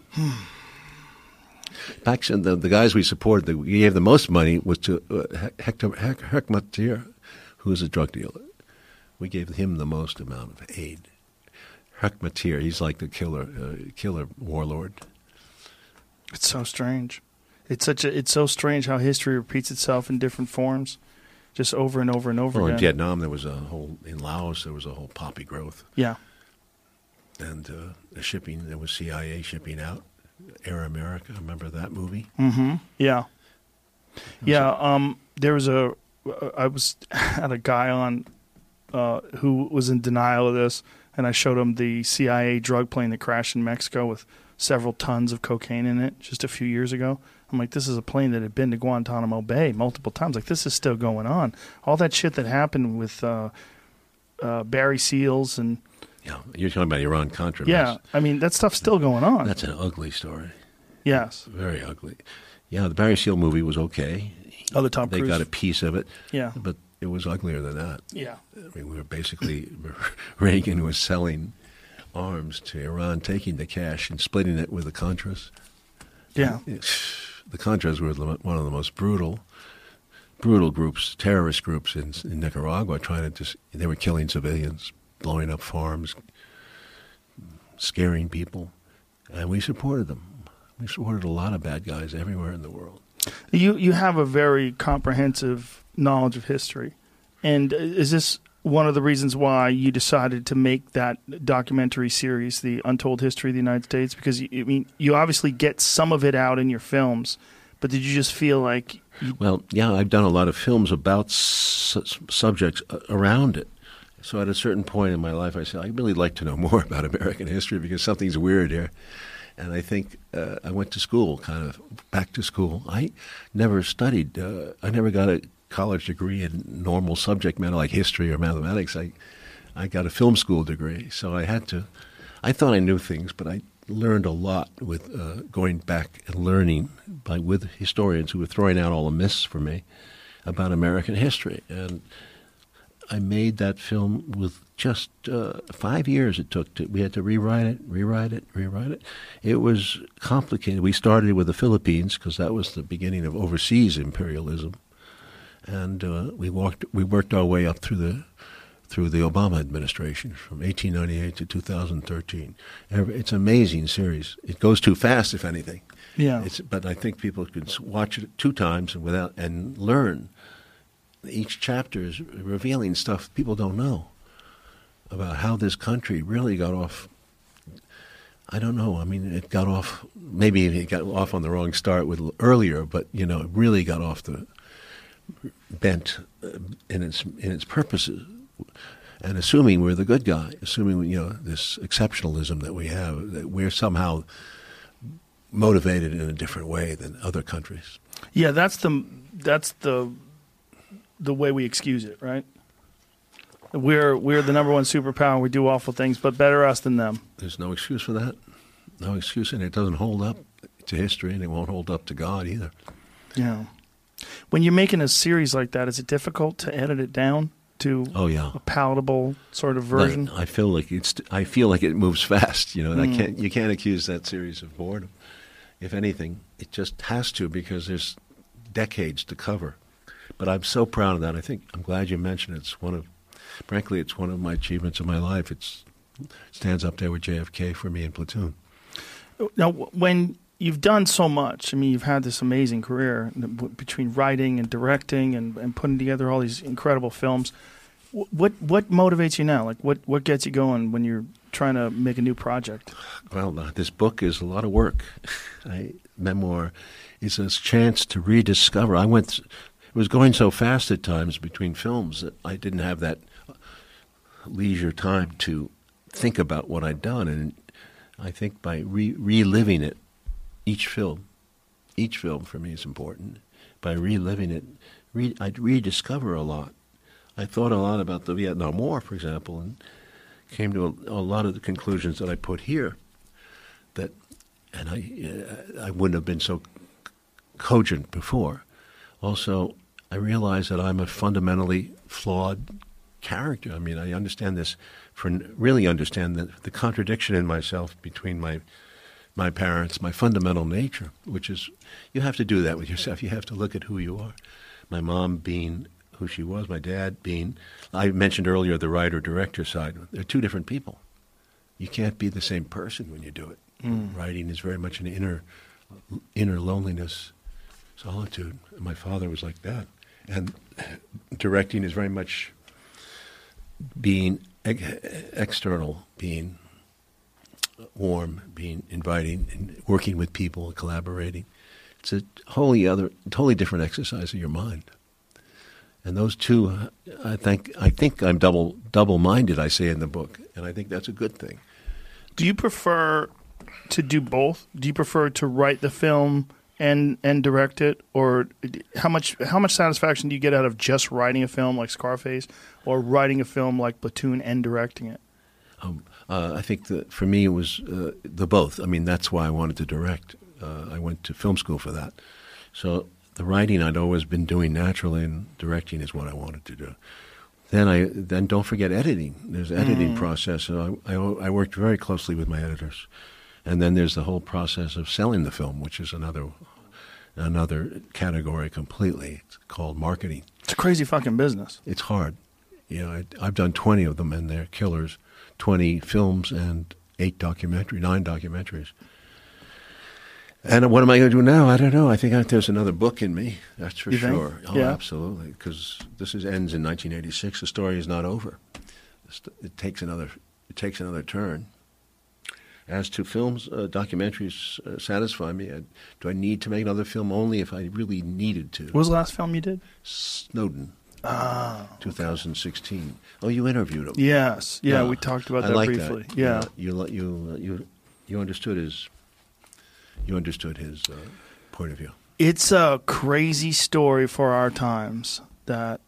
Back then, the guys we supported, that we gave the most money was to Hekmatyar, who was a drug dealer. We gave him the most amount of aid. Hekmatyar, he's like the killer warlord. It's so strange. It's so strange how history repeats itself in different forms, just over and over and over again. In Vietnam, in Laos, there was a whole poppy growth. Yeah. And the shipping, there was CIA shipping out. Air America, remember that movie? Mm-hmm. Yeah. Yeah. I had a guy on who was in denial of this, and I showed him the CIA drug plane that crashed in Mexico with several tons of cocaine in it just a few years ago. I'm like, this is a plane that had been to Guantanamo Bay multiple times. Like, this is still going on. All that shit that happened with Barry Seals and... Yeah, you're talking about Iran-Contra. Yeah, I mean, that stuff's still going on. That's an ugly story. Yes. Very ugly. Yeah, the Barry Seal movie was okay. Oh, the Tom They Cruise. got a piece of it. Yeah. But it was uglier than that. Yeah. I mean, we were basically, Reagan was selling arms to Iran, taking the cash and splitting it with the Contras. Yeah. The Contras were one of the most brutal groups, terrorist groups in Nicaragua. They were killing civilians, blowing up farms, scaring people, and we supported them. We supported a lot of bad guys everywhere in the world. You have a very comprehensive knowledge of history, and is this one of the reasons why you decided to make that documentary series, The Untold History of the United States? Because you obviously get some of it out in your films, but did you just feel like? Well, yeah, I've done a lot of films about subjects around it. So at a certain point in my life, I said, I'd really like to know more about American history because something's weird here. And I think I went to school, kind of back to school. I never studied. I never got a college degree in normal subject matter like history or mathematics. I got a film school degree. So I thought I knew things, but I learned a lot with going back and learning with historians who were throwing out all the myths for me about American history. And I made that film with just 5 years it took. We had to rewrite it. It was complicated. We started with the Philippines because that was the beginning of overseas imperialism, and we worked our way up through the Obama administration from 1898 to 2013. It's an amazing series. It goes too fast, if anything. Yeah. But I think people could watch it 2 times and learn. Each chapter is revealing stuff people don't know about how this country really got off. I don't know. I mean, maybe it got off on the wrong start earlier, but it really got off the bent in its purposes. And assuming we're the good guy, assuming this exceptionalism that we have, that we're somehow motivated in a different way than other countries. Yeah, that's the way we excuse it, right? We're the number one superpower. We do awful things, but better us than them. There's no excuse for that. No excuse, and it doesn't hold up to history, and it won't hold up to God either. Yeah. When you're making a series like that, is it difficult to edit it down to a palatable sort of version? I feel like it moves fast. And you can't accuse that series of boredom. If anything, it just has to because there's decades to cover. But I'm so proud of that. I'm glad you mentioned it. Frankly, it's one of my achievements of my life. It stands up there with JFK for me in Platoon. Now, when you've done so much, you've had this amazing career between writing and directing and putting together all these incredible films. What motivates you now? Like, what gets you going when you're trying to make a new project? Well, this book is a lot of work. Memoir is a chance to rediscover. It was going so fast at times between films that I didn't have that leisure time to think about what I'd done. And I think by reliving it, each film for me is important. By reliving it, I'd rediscover a lot. I thought a lot about the Vietnam War, for example, and came to a lot of the conclusions that I put here. And I wouldn't have been so cogent before. Also, I realize that I'm a fundamentally flawed character. I understand this, really understand the contradiction in myself between my parents, my fundamental nature, which is, you have to do that with yourself. You have to look at who you are. My mom being who she was, my dad being, I mentioned earlier the writer-director side. They're 2 different people. You can't be the same person when you do it. Writing is very much an inner loneliness, solitude. And my father was like that. And directing is very much being external, being warm, being inviting, and working with people and collaborating. It's a totally different exercise of your mind. And those 2, I think I'm double-minded, I say in the book, and I think that's a good thing. Do you prefer to do both? Do you prefer to write the film and direct it, or how much satisfaction do you get out of just writing a film like Scarface, or writing a film like Platoon and directing it? I think that for me it was the both. That's why I wanted to direct. I went to film school for that. So the writing I'd always been doing naturally, and directing is what I wanted to do. Then don't forget editing. There's an editing process. So I worked very closely with my editors. And then there's the whole process of selling the film, which is another category completely. It's called marketing. It's a crazy fucking business. It's hard. You know, I've done 20 of them, and they're killers. 20 films and 9 documentaries. And what am I going to do now? I don't know. I think there's another book in me. That's for sure. Oh, yeah. Absolutely. Because this ends in 1986. The story is not over. It takes another turn. As to films, documentaries satisfy me. Do I need to make another film? Only if I really needed to. What was the last film you did? Snowden. 2016. Okay. Oh, you interviewed him. Yes. Yeah, we talked about that briefly. That. Yeah. You understood his point of view. It's a crazy story for our times that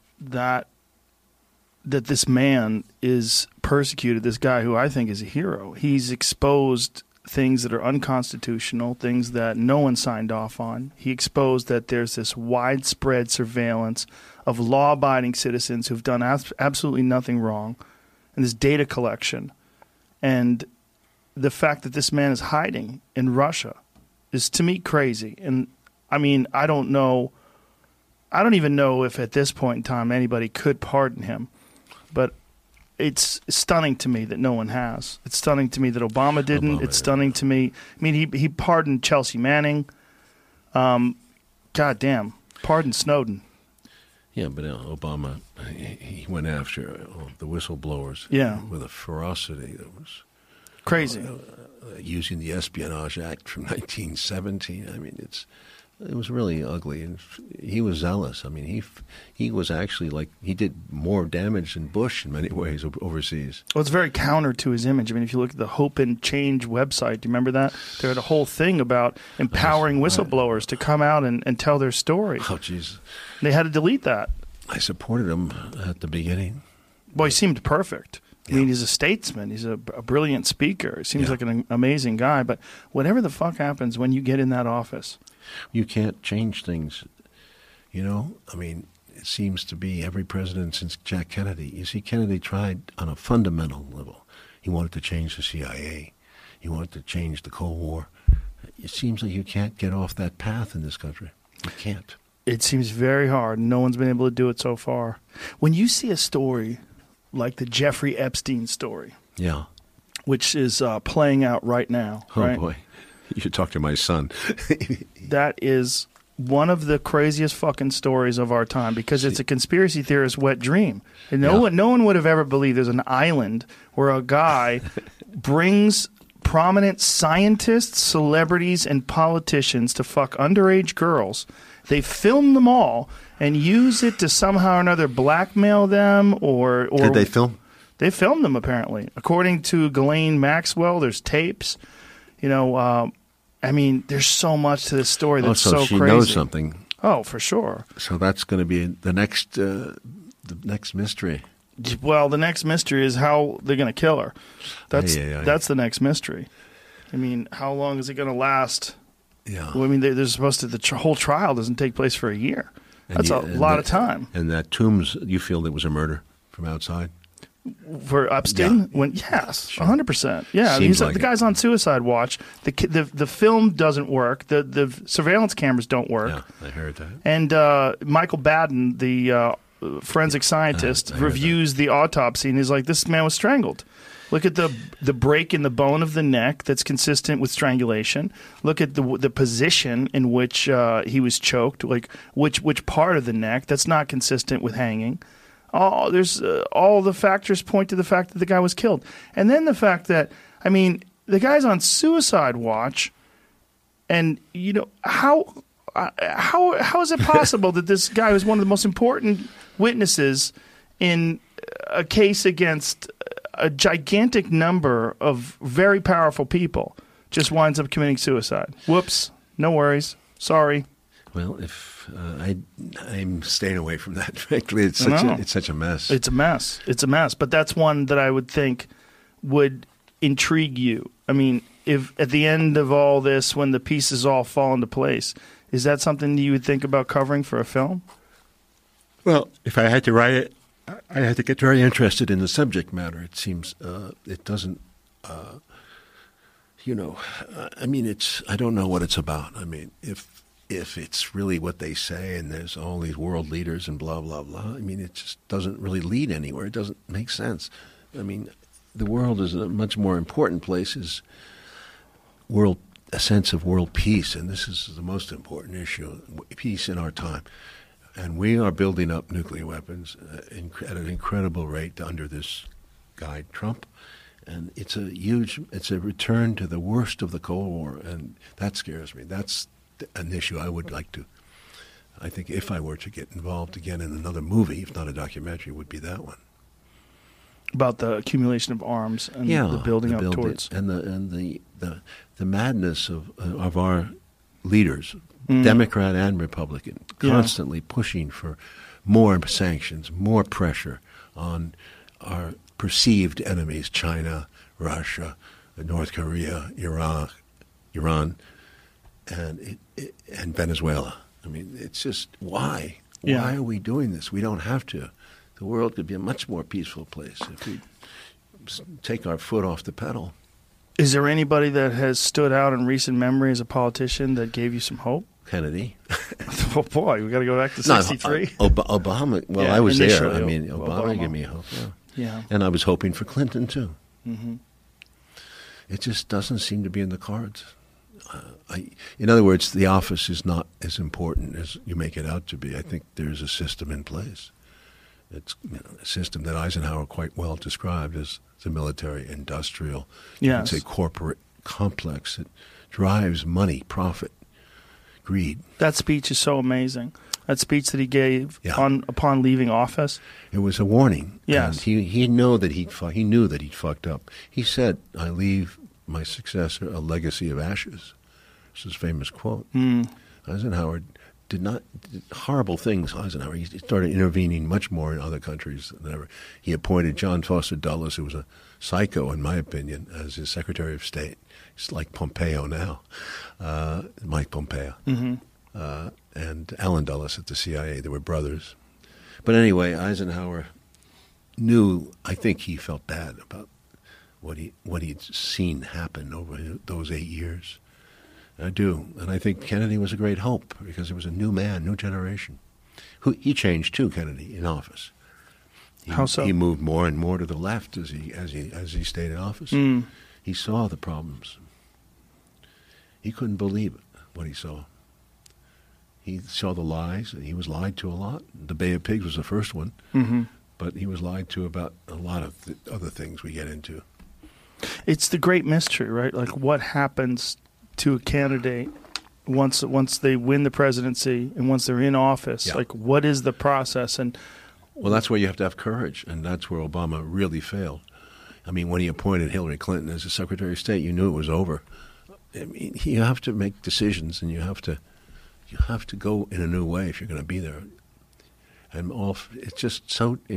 this man is persecuted, this guy who I think is a hero. He's exposed things that are unconstitutional, things that no one signed off on. He exposed that there's this widespread surveillance of law-abiding citizens who've done absolutely nothing wrong, and this data collection. And the fact that this man is hiding in Russia is, to me, crazy. And, I mean, I don't even know if at this point in time anybody could pardon him. But it's stunning to me that no one has. It's stunning to me that Obama didn't. It's stunning to me. I mean, he pardoned Chelsea Manning. God damn, pardoned Snowden. Yeah, but Obama, he went after the whistleblowers with a ferocity that was crazy. Using the Espionage Act from 1917. I mean, it was really ugly, and he was zealous. I mean, he was actually he did more damage than Bush in many ways overseas. Well, it's very counter to his image. I mean, if you look at the Hope and Change website, do you remember that? They had a whole thing about empowering whistleblowers to come out and tell their story. Oh, jeez. They had to delete that. I supported him at the beginning. Well, he seemed perfect. I mean, he's a statesman. He's a brilliant speaker. He seems like an amazing guy. But whatever the fuck happens when you get in that office, you can't change things, you know? I mean, it seems to be every president since Jack Kennedy. You see, Kennedy tried on a fundamental level. He wanted to change the CIA. He wanted to change the Cold War. It seems like you can't get off that path in this country. You can't. It seems very hard. No one's been able to do it so far. When you see a story like the Jeffrey Epstein story, which is playing out right now. Oh, boy. You should talk to my son. That is one of the craziest fucking stories of our time because it's a conspiracy theorist's wet dream. And no one would have ever believed there's an island where a guy brings prominent scientists, celebrities, and politicians to fuck underage girls. They film them all and use it to somehow or another blackmail them or Did they film? They filmed them, apparently. According to Ghislaine Maxwell, there's tapes. You know, I mean, there's so much to this story that's so she crazy. Knows something. Oh, for sure. So that's going to be the next mystery. Well, the next mystery is how they're going to kill her. That's the next mystery. I mean, how long is it going to last? Yeah. Well, I mean, they're supposed to. The whole trial doesn't take place for a year. That's a lot of time. And that Toombs, you feel there was a murder from outside? For Epstein? Yes, 100%. Yeah, the guy's on suicide watch. The film doesn't work. The surveillance cameras don't work. Yeah, I heard that. And Michael Baden, the forensic scientist, reviews the autopsy and he's like, this man was strangled. Look at the break in the bone of the neck that's consistent with strangulation. Look at the position in which he was choked, like which part of the neck. That's not consistent with hanging. All the factors point to the fact that the guy was killed. And then the fact that, I mean, the guy's on suicide watch, and, you know, how is it possible that this guy was one of the most important witnesses in a case against a gigantic number of very powerful people just winds up committing suicide? Whoops. No worries. Sorry. Well, if I'm staying away from that. Frankly, it's such a mess. It's a mess. It's a mess. But that's one that I would think would intrigue you. I mean, if at the end of all this, when the pieces all fall into place, Is that something you would think about covering for a film? Well, if I had to write it, I had to get very interested in the subject matter. It seems it doesn't, I mean, I don't know what it's about. I mean, if it's really what they say and there's all these world leaders and blah, blah, blah, I mean, it just doesn't really lead anywhere. It doesn't make sense. I mean, the world is a much more important place, is a sense of world peace, and this is the most important issue, peace in our time. And we are building up nuclear weapons at an incredible rate under this guy, Trump. And it's a return to the worst of the Cold War, and that scares me. That's an issue I would like to, I think if I were to get involved again in another movie, if not a documentary, would be that one. About the accumulation of arms and the building up towards. And the madness of our leaders, Democrat and Republican, constantly pushing for more sanctions, more pressure on our perceived enemies, China, Russia, North Korea, Iran, and Venezuela. I mean, it's just, why? Yeah. Why are we doing this? We don't have to. The world could be a much more peaceful place if we take our foot off the pedal. Is there anybody that has stood out in recent memory as a politician that gave you some hope? Kennedy. Oh, boy, we got to go back to 63. Obama. Well, yeah, I was there. I mean, Obama gave me hope. Yeah. And I was hoping for Clinton, too. Mm-hmm. It just doesn't seem to be in the cards. In other words, the office is not as important as you make it out to be. I think there's a system in place. It's a system that Eisenhower quite well described as the military-industrial, yes, it's a corporate complex that drives money, profit, greed. That speech is so amazing. That speech that he gave upon leaving office. It was a warning. Yes. And he knew that he'd fucked up. He said, "I leave my successor a legacy of ashes." This is a famous quote. Eisenhower did horrible things. Eisenhower, he started intervening much more in other countries than ever. He appointed John Foster Dulles, who was a psycho, in my opinion, as his Secretary of State. He's like Pompeo now, Mike Pompeo, and Alan Dulles at the CIA. They were brothers. But anyway, Eisenhower knew, I think he felt bad about what he'd seen happen over those 8 years. I do. And I think Kennedy was a great hope because it was a new man, new generation. He changed too, Kennedy, in office. How so? He moved more and more to the left as he stayed in office. He saw the problems. He couldn't believe it, what he saw. He saw the lies, and he was lied to a lot. The Bay of Pigs was the first one, but he was lied to about a lot of other things we get into. It's the great mystery, right? Like, what happens to a candidate once they win the presidency and once they're in office? Yeah. Like, what is the process? And well, that's where you have to have courage, and that's where Obama really failed. I mean, when he appointed Hillary Clinton as the Secretary of State, you knew it was over. I mean, you have to make decisions, and you have to go in a new way if you're going to be there. And it's just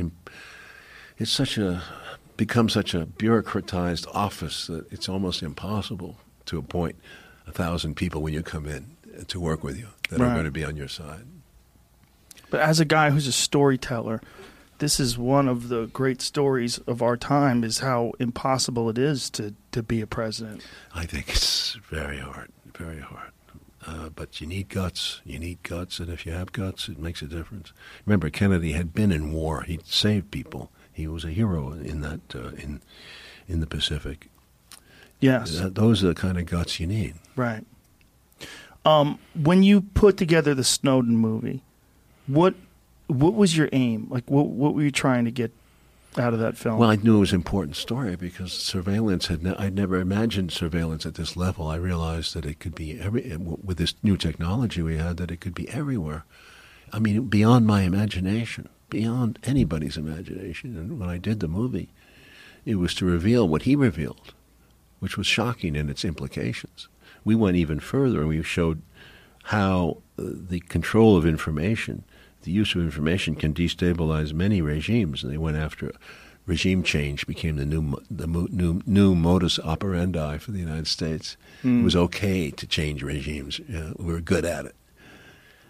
become such a bureaucratized office that it's almost impossible to appoint 1,000 people when you come in to work with you that are going to be on your side. But as a guy who's a storyteller, this is one of the great stories of our time, is how impossible it is to be a president. I think it's very hard, very hard. But you need guts. And if you have guts, it makes a difference. Remember, Kennedy had been in war. He'd saved people. He was a hero in that in the Pacific. Yes. Those are the kind of guts you need. Right. When you put together the Snowden movie, what was your aim? Like, what were you trying to get out of that film? Well, I knew it was an important story because surveillance I'd never imagined surveillance at this level. I realized that it could be with this new technology we had, that it could be everywhere. I mean, beyond my imagination, beyond anybody's imagination. And when I did the movie, it was to reveal what he revealed, which was shocking in its implications. We went even further, and we showed how the control of information, the use of information, can destabilize many regimes. And they went after regime change, became the new modus operandi for the United States. It was okay to change regimes. We were good at it.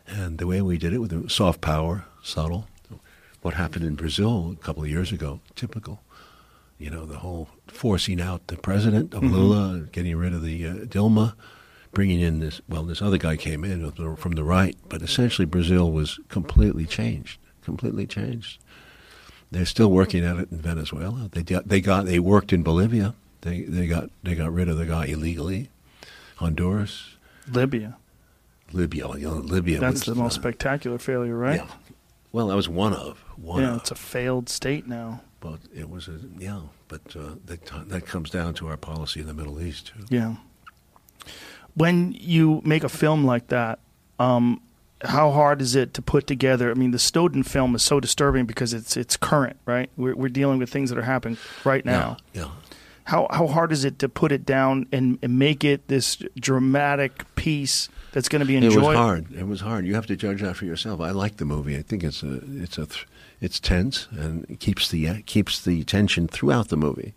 And the way we did it with soft power, subtle. What happened in Brazil a couple of years ago, typical. You know, the whole forcing out the president of Lula, getting rid of the Dilma, bringing in this other guy came in from the right. But essentially Brazil was completely changed. They're still working at it in Venezuela. They worked in Bolivia. They got rid of the guy illegally. Honduras. Libya. Libya. That's the most spectacular failure, right? Yeah. Well, that was one of. It's a failed state now. But it was that comes down to our policy in the Middle East too. Yeah. When you make a film like that, how hard is it to put together? I mean, the Snowden film is so disturbing because it's current, right? We're dealing with things that are happening right now. Yeah. How hard is it to put it down and make it this dramatic piece that's going to be enjoyed? It was hard. You have to judge that for yourself. I like the movie. I think it's tense and it keeps the tension throughout the movie.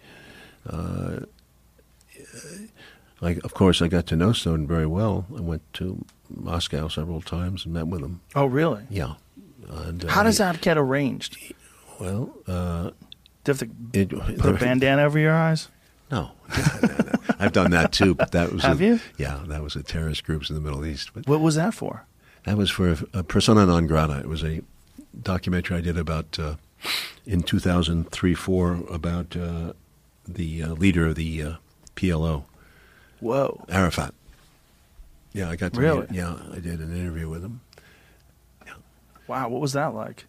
Of course, I got to know Snowden very well. I went to Moscow several times and met with him. Oh, really? Yeah. And, how does that get arranged? Well, do you have to put a bandana over your eyes? No. I've done that too, but that was Have you? Yeah, that was at terrorist groups in the Middle East. But what was that for? That was for a persona non grata. It was a documentary I did about in 2003-04 about the leader of the PLO. Whoa, Arafat. Yeah, I got to really. I did an interview with him. Yeah. Wow, what was that like?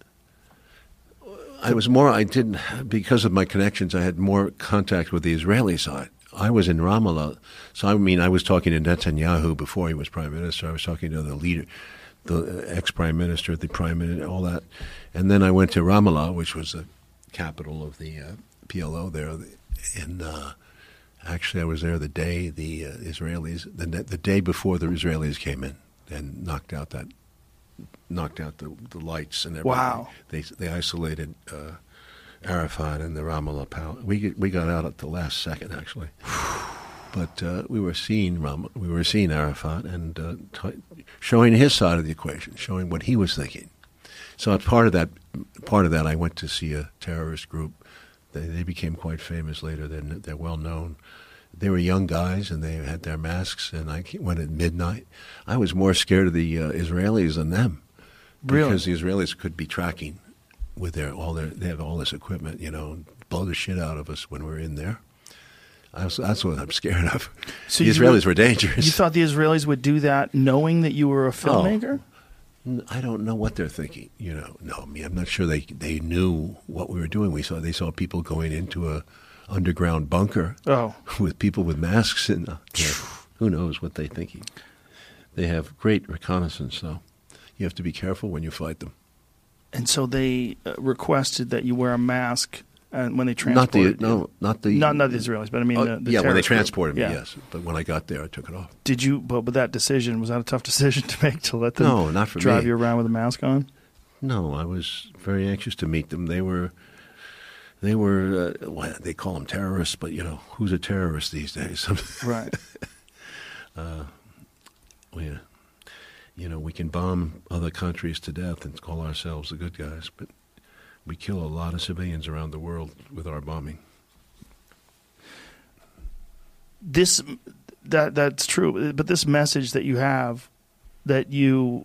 Because of my connections, I had more contact with the Israeli side. I was in Ramallah, so I was talking to Netanyahu before he was prime minister. I was talking to the leader, the ex-prime minister, the prime minister, all that. And then I went to Ramallah, which was the capital of the PLO there. And actually, I was there the day the Israelis, the day before the Israelis came in and knocked out the lights and everything. Wow. They isolated Arafat and the Ramallah palace. We got out at the last second, actually. But we were seeing Arafat and showing his side of the equation, showing what he was thinking. So as part of that, I went to see a terrorist group. They became quite famous later. They're well known. They were young guys, and they had their masks, and I went at midnight. I was more scared of the Israelis than them. Really? Because the Israelis could be tracking with they have all this equipment, blow the shit out of us when we're in there. That's what I'm scared of. So the Israelis were dangerous. You thought the Israelis would do that knowing that you were a filmmaker? I don't know what they're thinking. No, I'm not sure they knew what we were doing. They saw people going into a underground bunker with people with masks in. Who knows what they're thinking? They have great reconnaissance, though. You have to be careful when you fight them. And so they requested that you wear a mask when they transported you. Not the Israelis, but I mean the when they transported me, yeah. yes. But when I got there, I took it off. Did you? But that decision, was that a tough decision to make, to let them No, not for drive me. you around with a mask on? No, I was very anxious to meet them. They were they call them terrorists, but who's a terrorist these days? Right. We can bomb other countries to death and call ourselves the good guys, but we kill a lot of civilians around the world with our bombing. That's true, but this message that you have, that you're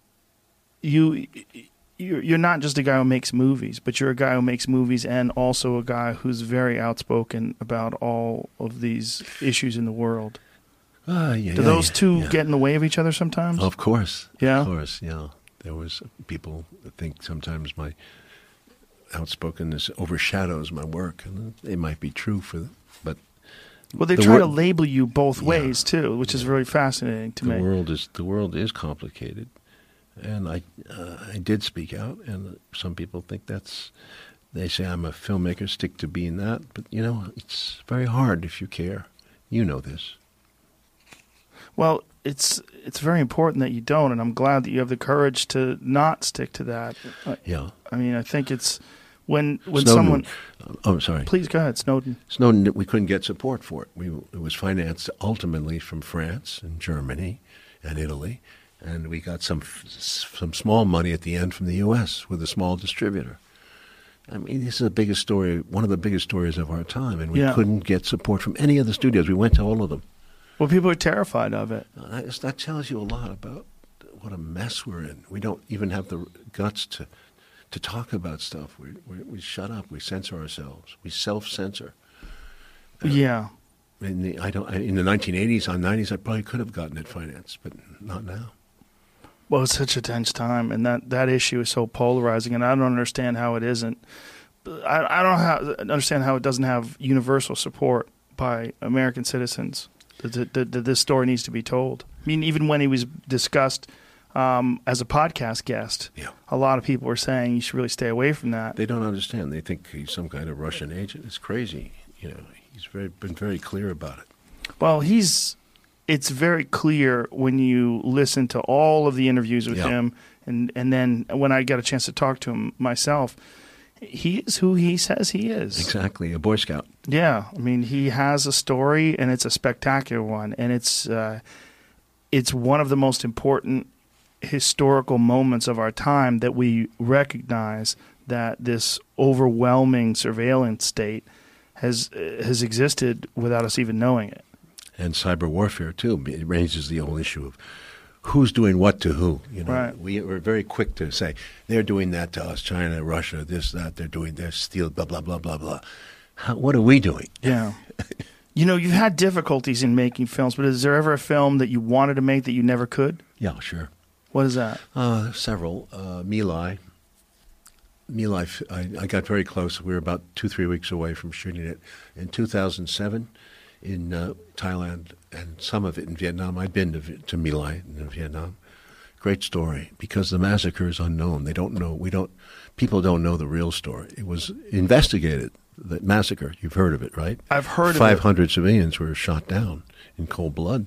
not just a guy who makes movies, but you're a guy who makes movies and also a guy who's very outspoken about all of these issues in the world. Do those two get in the way of each other sometimes? Of course. Yeah? Of course, yeah. There was people that think sometimes my outspokenness overshadows my work, and it might be true but well, they try to label you both ways too, which is really fascinating to me. The world is complicated, and I did speak out, and some people think they say I'm a filmmaker, stick to being that, but it's very hard if you care. You know this. Well, it's very important that you don't, and I'm glad that you have the courage to not stick to that. Yeah. I mean, I think it's when Snowden, someone. Oh, sorry. Please go ahead, Snowden. Snowden, we couldn't get support for it. It was financed ultimately from France and Germany and Italy, and we got some small money at the end from the U.S. with a small distributor. I mean, this is the biggest story, one of the biggest stories of our time, and we couldn't get support from any of the studios. We went to all of them. Well, people are terrified of it. That tells you a lot about what a mess we're in. We don't even have the guts to talk about stuff. We shut up. We censor ourselves. We self-censor. Yeah. In the 1980s, on 90s, I probably could have gotten it financed, but not now. Well, it's such a tense time, and that issue is so polarizing, and I don't understand how it isn't. I don't understand how it doesn't have universal support by American citizens. That this story needs to be told. I mean, even when he was discussed as a podcast guest, a lot of people were saying you should really stay away from that. They don't understand. They think he's some kind of Russian agent. It's crazy. You know, he's been very clear about it. Well, it's very clear when you listen to all of the interviews with him, and then when I got a chance to talk to him myself, he is who he says he is. Exactly, a Boy Scout. Yeah, I mean, he has a story, and it's a spectacular one, and it's one of the most important historical moments of our time that we recognize that this overwhelming surveillance state has existed without us even knowing it. And cyber warfare, too, it raises the whole issue of who's doing what to who. You know, right. We're very quick to say, they're doing that to us, China, Russia, this, that, they're doing their steal, blah, blah, blah, blah, blah. What are we doing? Yeah. You know, you've had difficulties in making films, but is there ever a film that you wanted to make that you never could? Yeah, sure. What is that? Several. My Lai. My Lai, I got very close. We were about 2-3 weeks away from shooting it. In 2007, in Thailand, and some of it in Vietnam. I'd been to My Lai in Vietnam. Great story, because the massacre is unknown. They don't know. People don't know the real story. It was investigated, the massacre. You've heard of it, right? I've heard of it. 500 civilians were shot down in cold blood.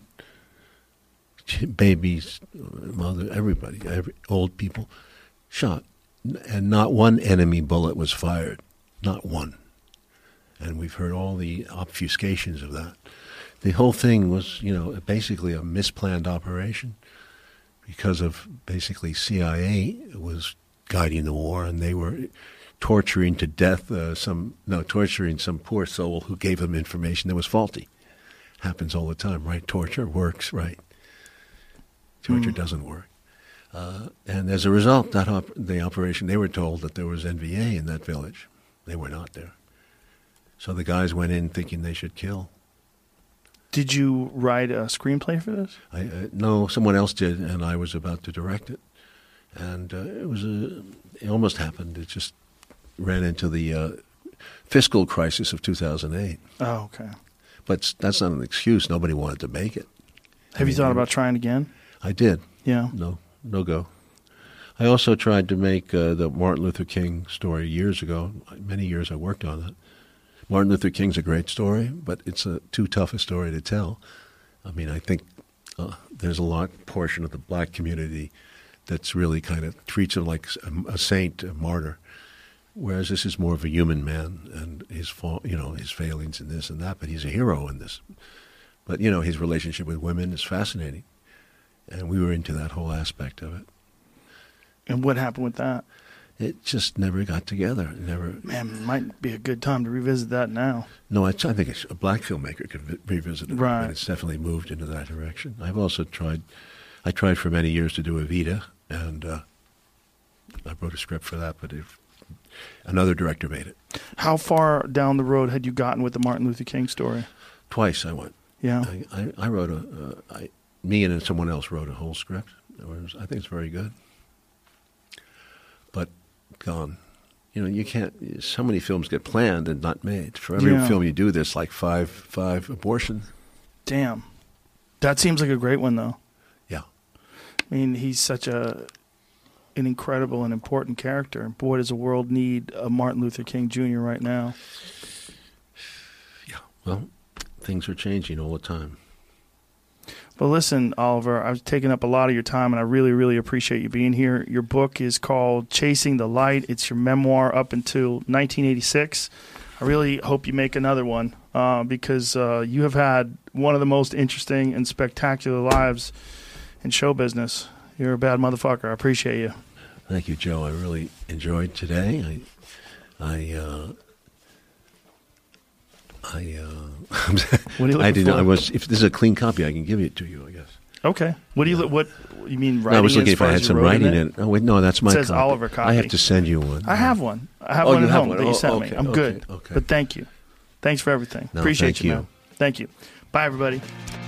Babies, mother, everybody, old people, shot. And not one enemy bullet was fired. Not one. And we've heard all the obfuscations of that. The whole thing was, basically a misplanned operation because of basically CIA was guiding the war, and they were torturing to death torturing some poor soul who gave them information that was faulty. Happens all the time, right? Torture works, right? Torture doesn't work. And as a result, the operation, they were told that there was NVA in that village. They were not there. So the guys went in thinking they should kill. Did you write a screenplay for this? No, someone else did, and I was about to direct it. And it almost happened. It just ran into the fiscal crisis of 2008. Oh, okay. But that's not an excuse. Nobody wanted to make it. Have you thought about trying again? I did. Yeah. No go. I also tried to make the Martin Luther King story years ago. Many years I worked on it. Martin Luther King's a great story, but it's too tough a story to tell. I mean, I think there's a portion of the black community that's really kind of treats him like a saint, a martyr, whereas this is more of a human man and his failings in this and that, but he's a hero in this. But, his relationship with women is fascinating, and we were into that whole aspect of it. And what happened with that? It just never got together. Man, it might be a good time to revisit that now. No, I think a black filmmaker could revisit it. Right. But it's definitely moved into that direction. I've also tried for many years to do Evita, and I wrote a script for that, but another director made it. How far down the road had you gotten with the Martin Luther King story? Twice I went. Yeah. I wrote me and someone else wrote a whole script. I think it's very good. But gone. You can't. So many films get planned and not made. For every film you do, there's like five abortions. Damn, that seems like a great one, though. Yeah. I mean, he's such an incredible and important character. Boy, does the world need a Martin Luther King Jr. right now. Yeah. Well, things are changing all the time. But listen, Oliver, I've taken up a lot of your time, and I really, really appreciate you being here. Your book is called Chasing the Light. It's your memoir up until 1986. I really hope you make another one because you have had one of the most interesting and spectacular lives in show business. You're a bad motherfucker. I appreciate you. Thank you, Joe. I really enjoyed today. What are you looking I did. for? I was. If this is a clean copy, I can give it to you. I guess. Okay. What do you what you mean? Writing No, I was looking as if far I as had you some wrote writing in in it. Oh wait, no, that's my. It says copy. Oliver copy. I have to send you one. I have one. I have Oh, one you at have home one. that you Oh, sent okay, me. I'm okay, good. okay. But thank you. Thanks for everything. No, Appreciate thank you, you. man. Thank you. Bye, everybody.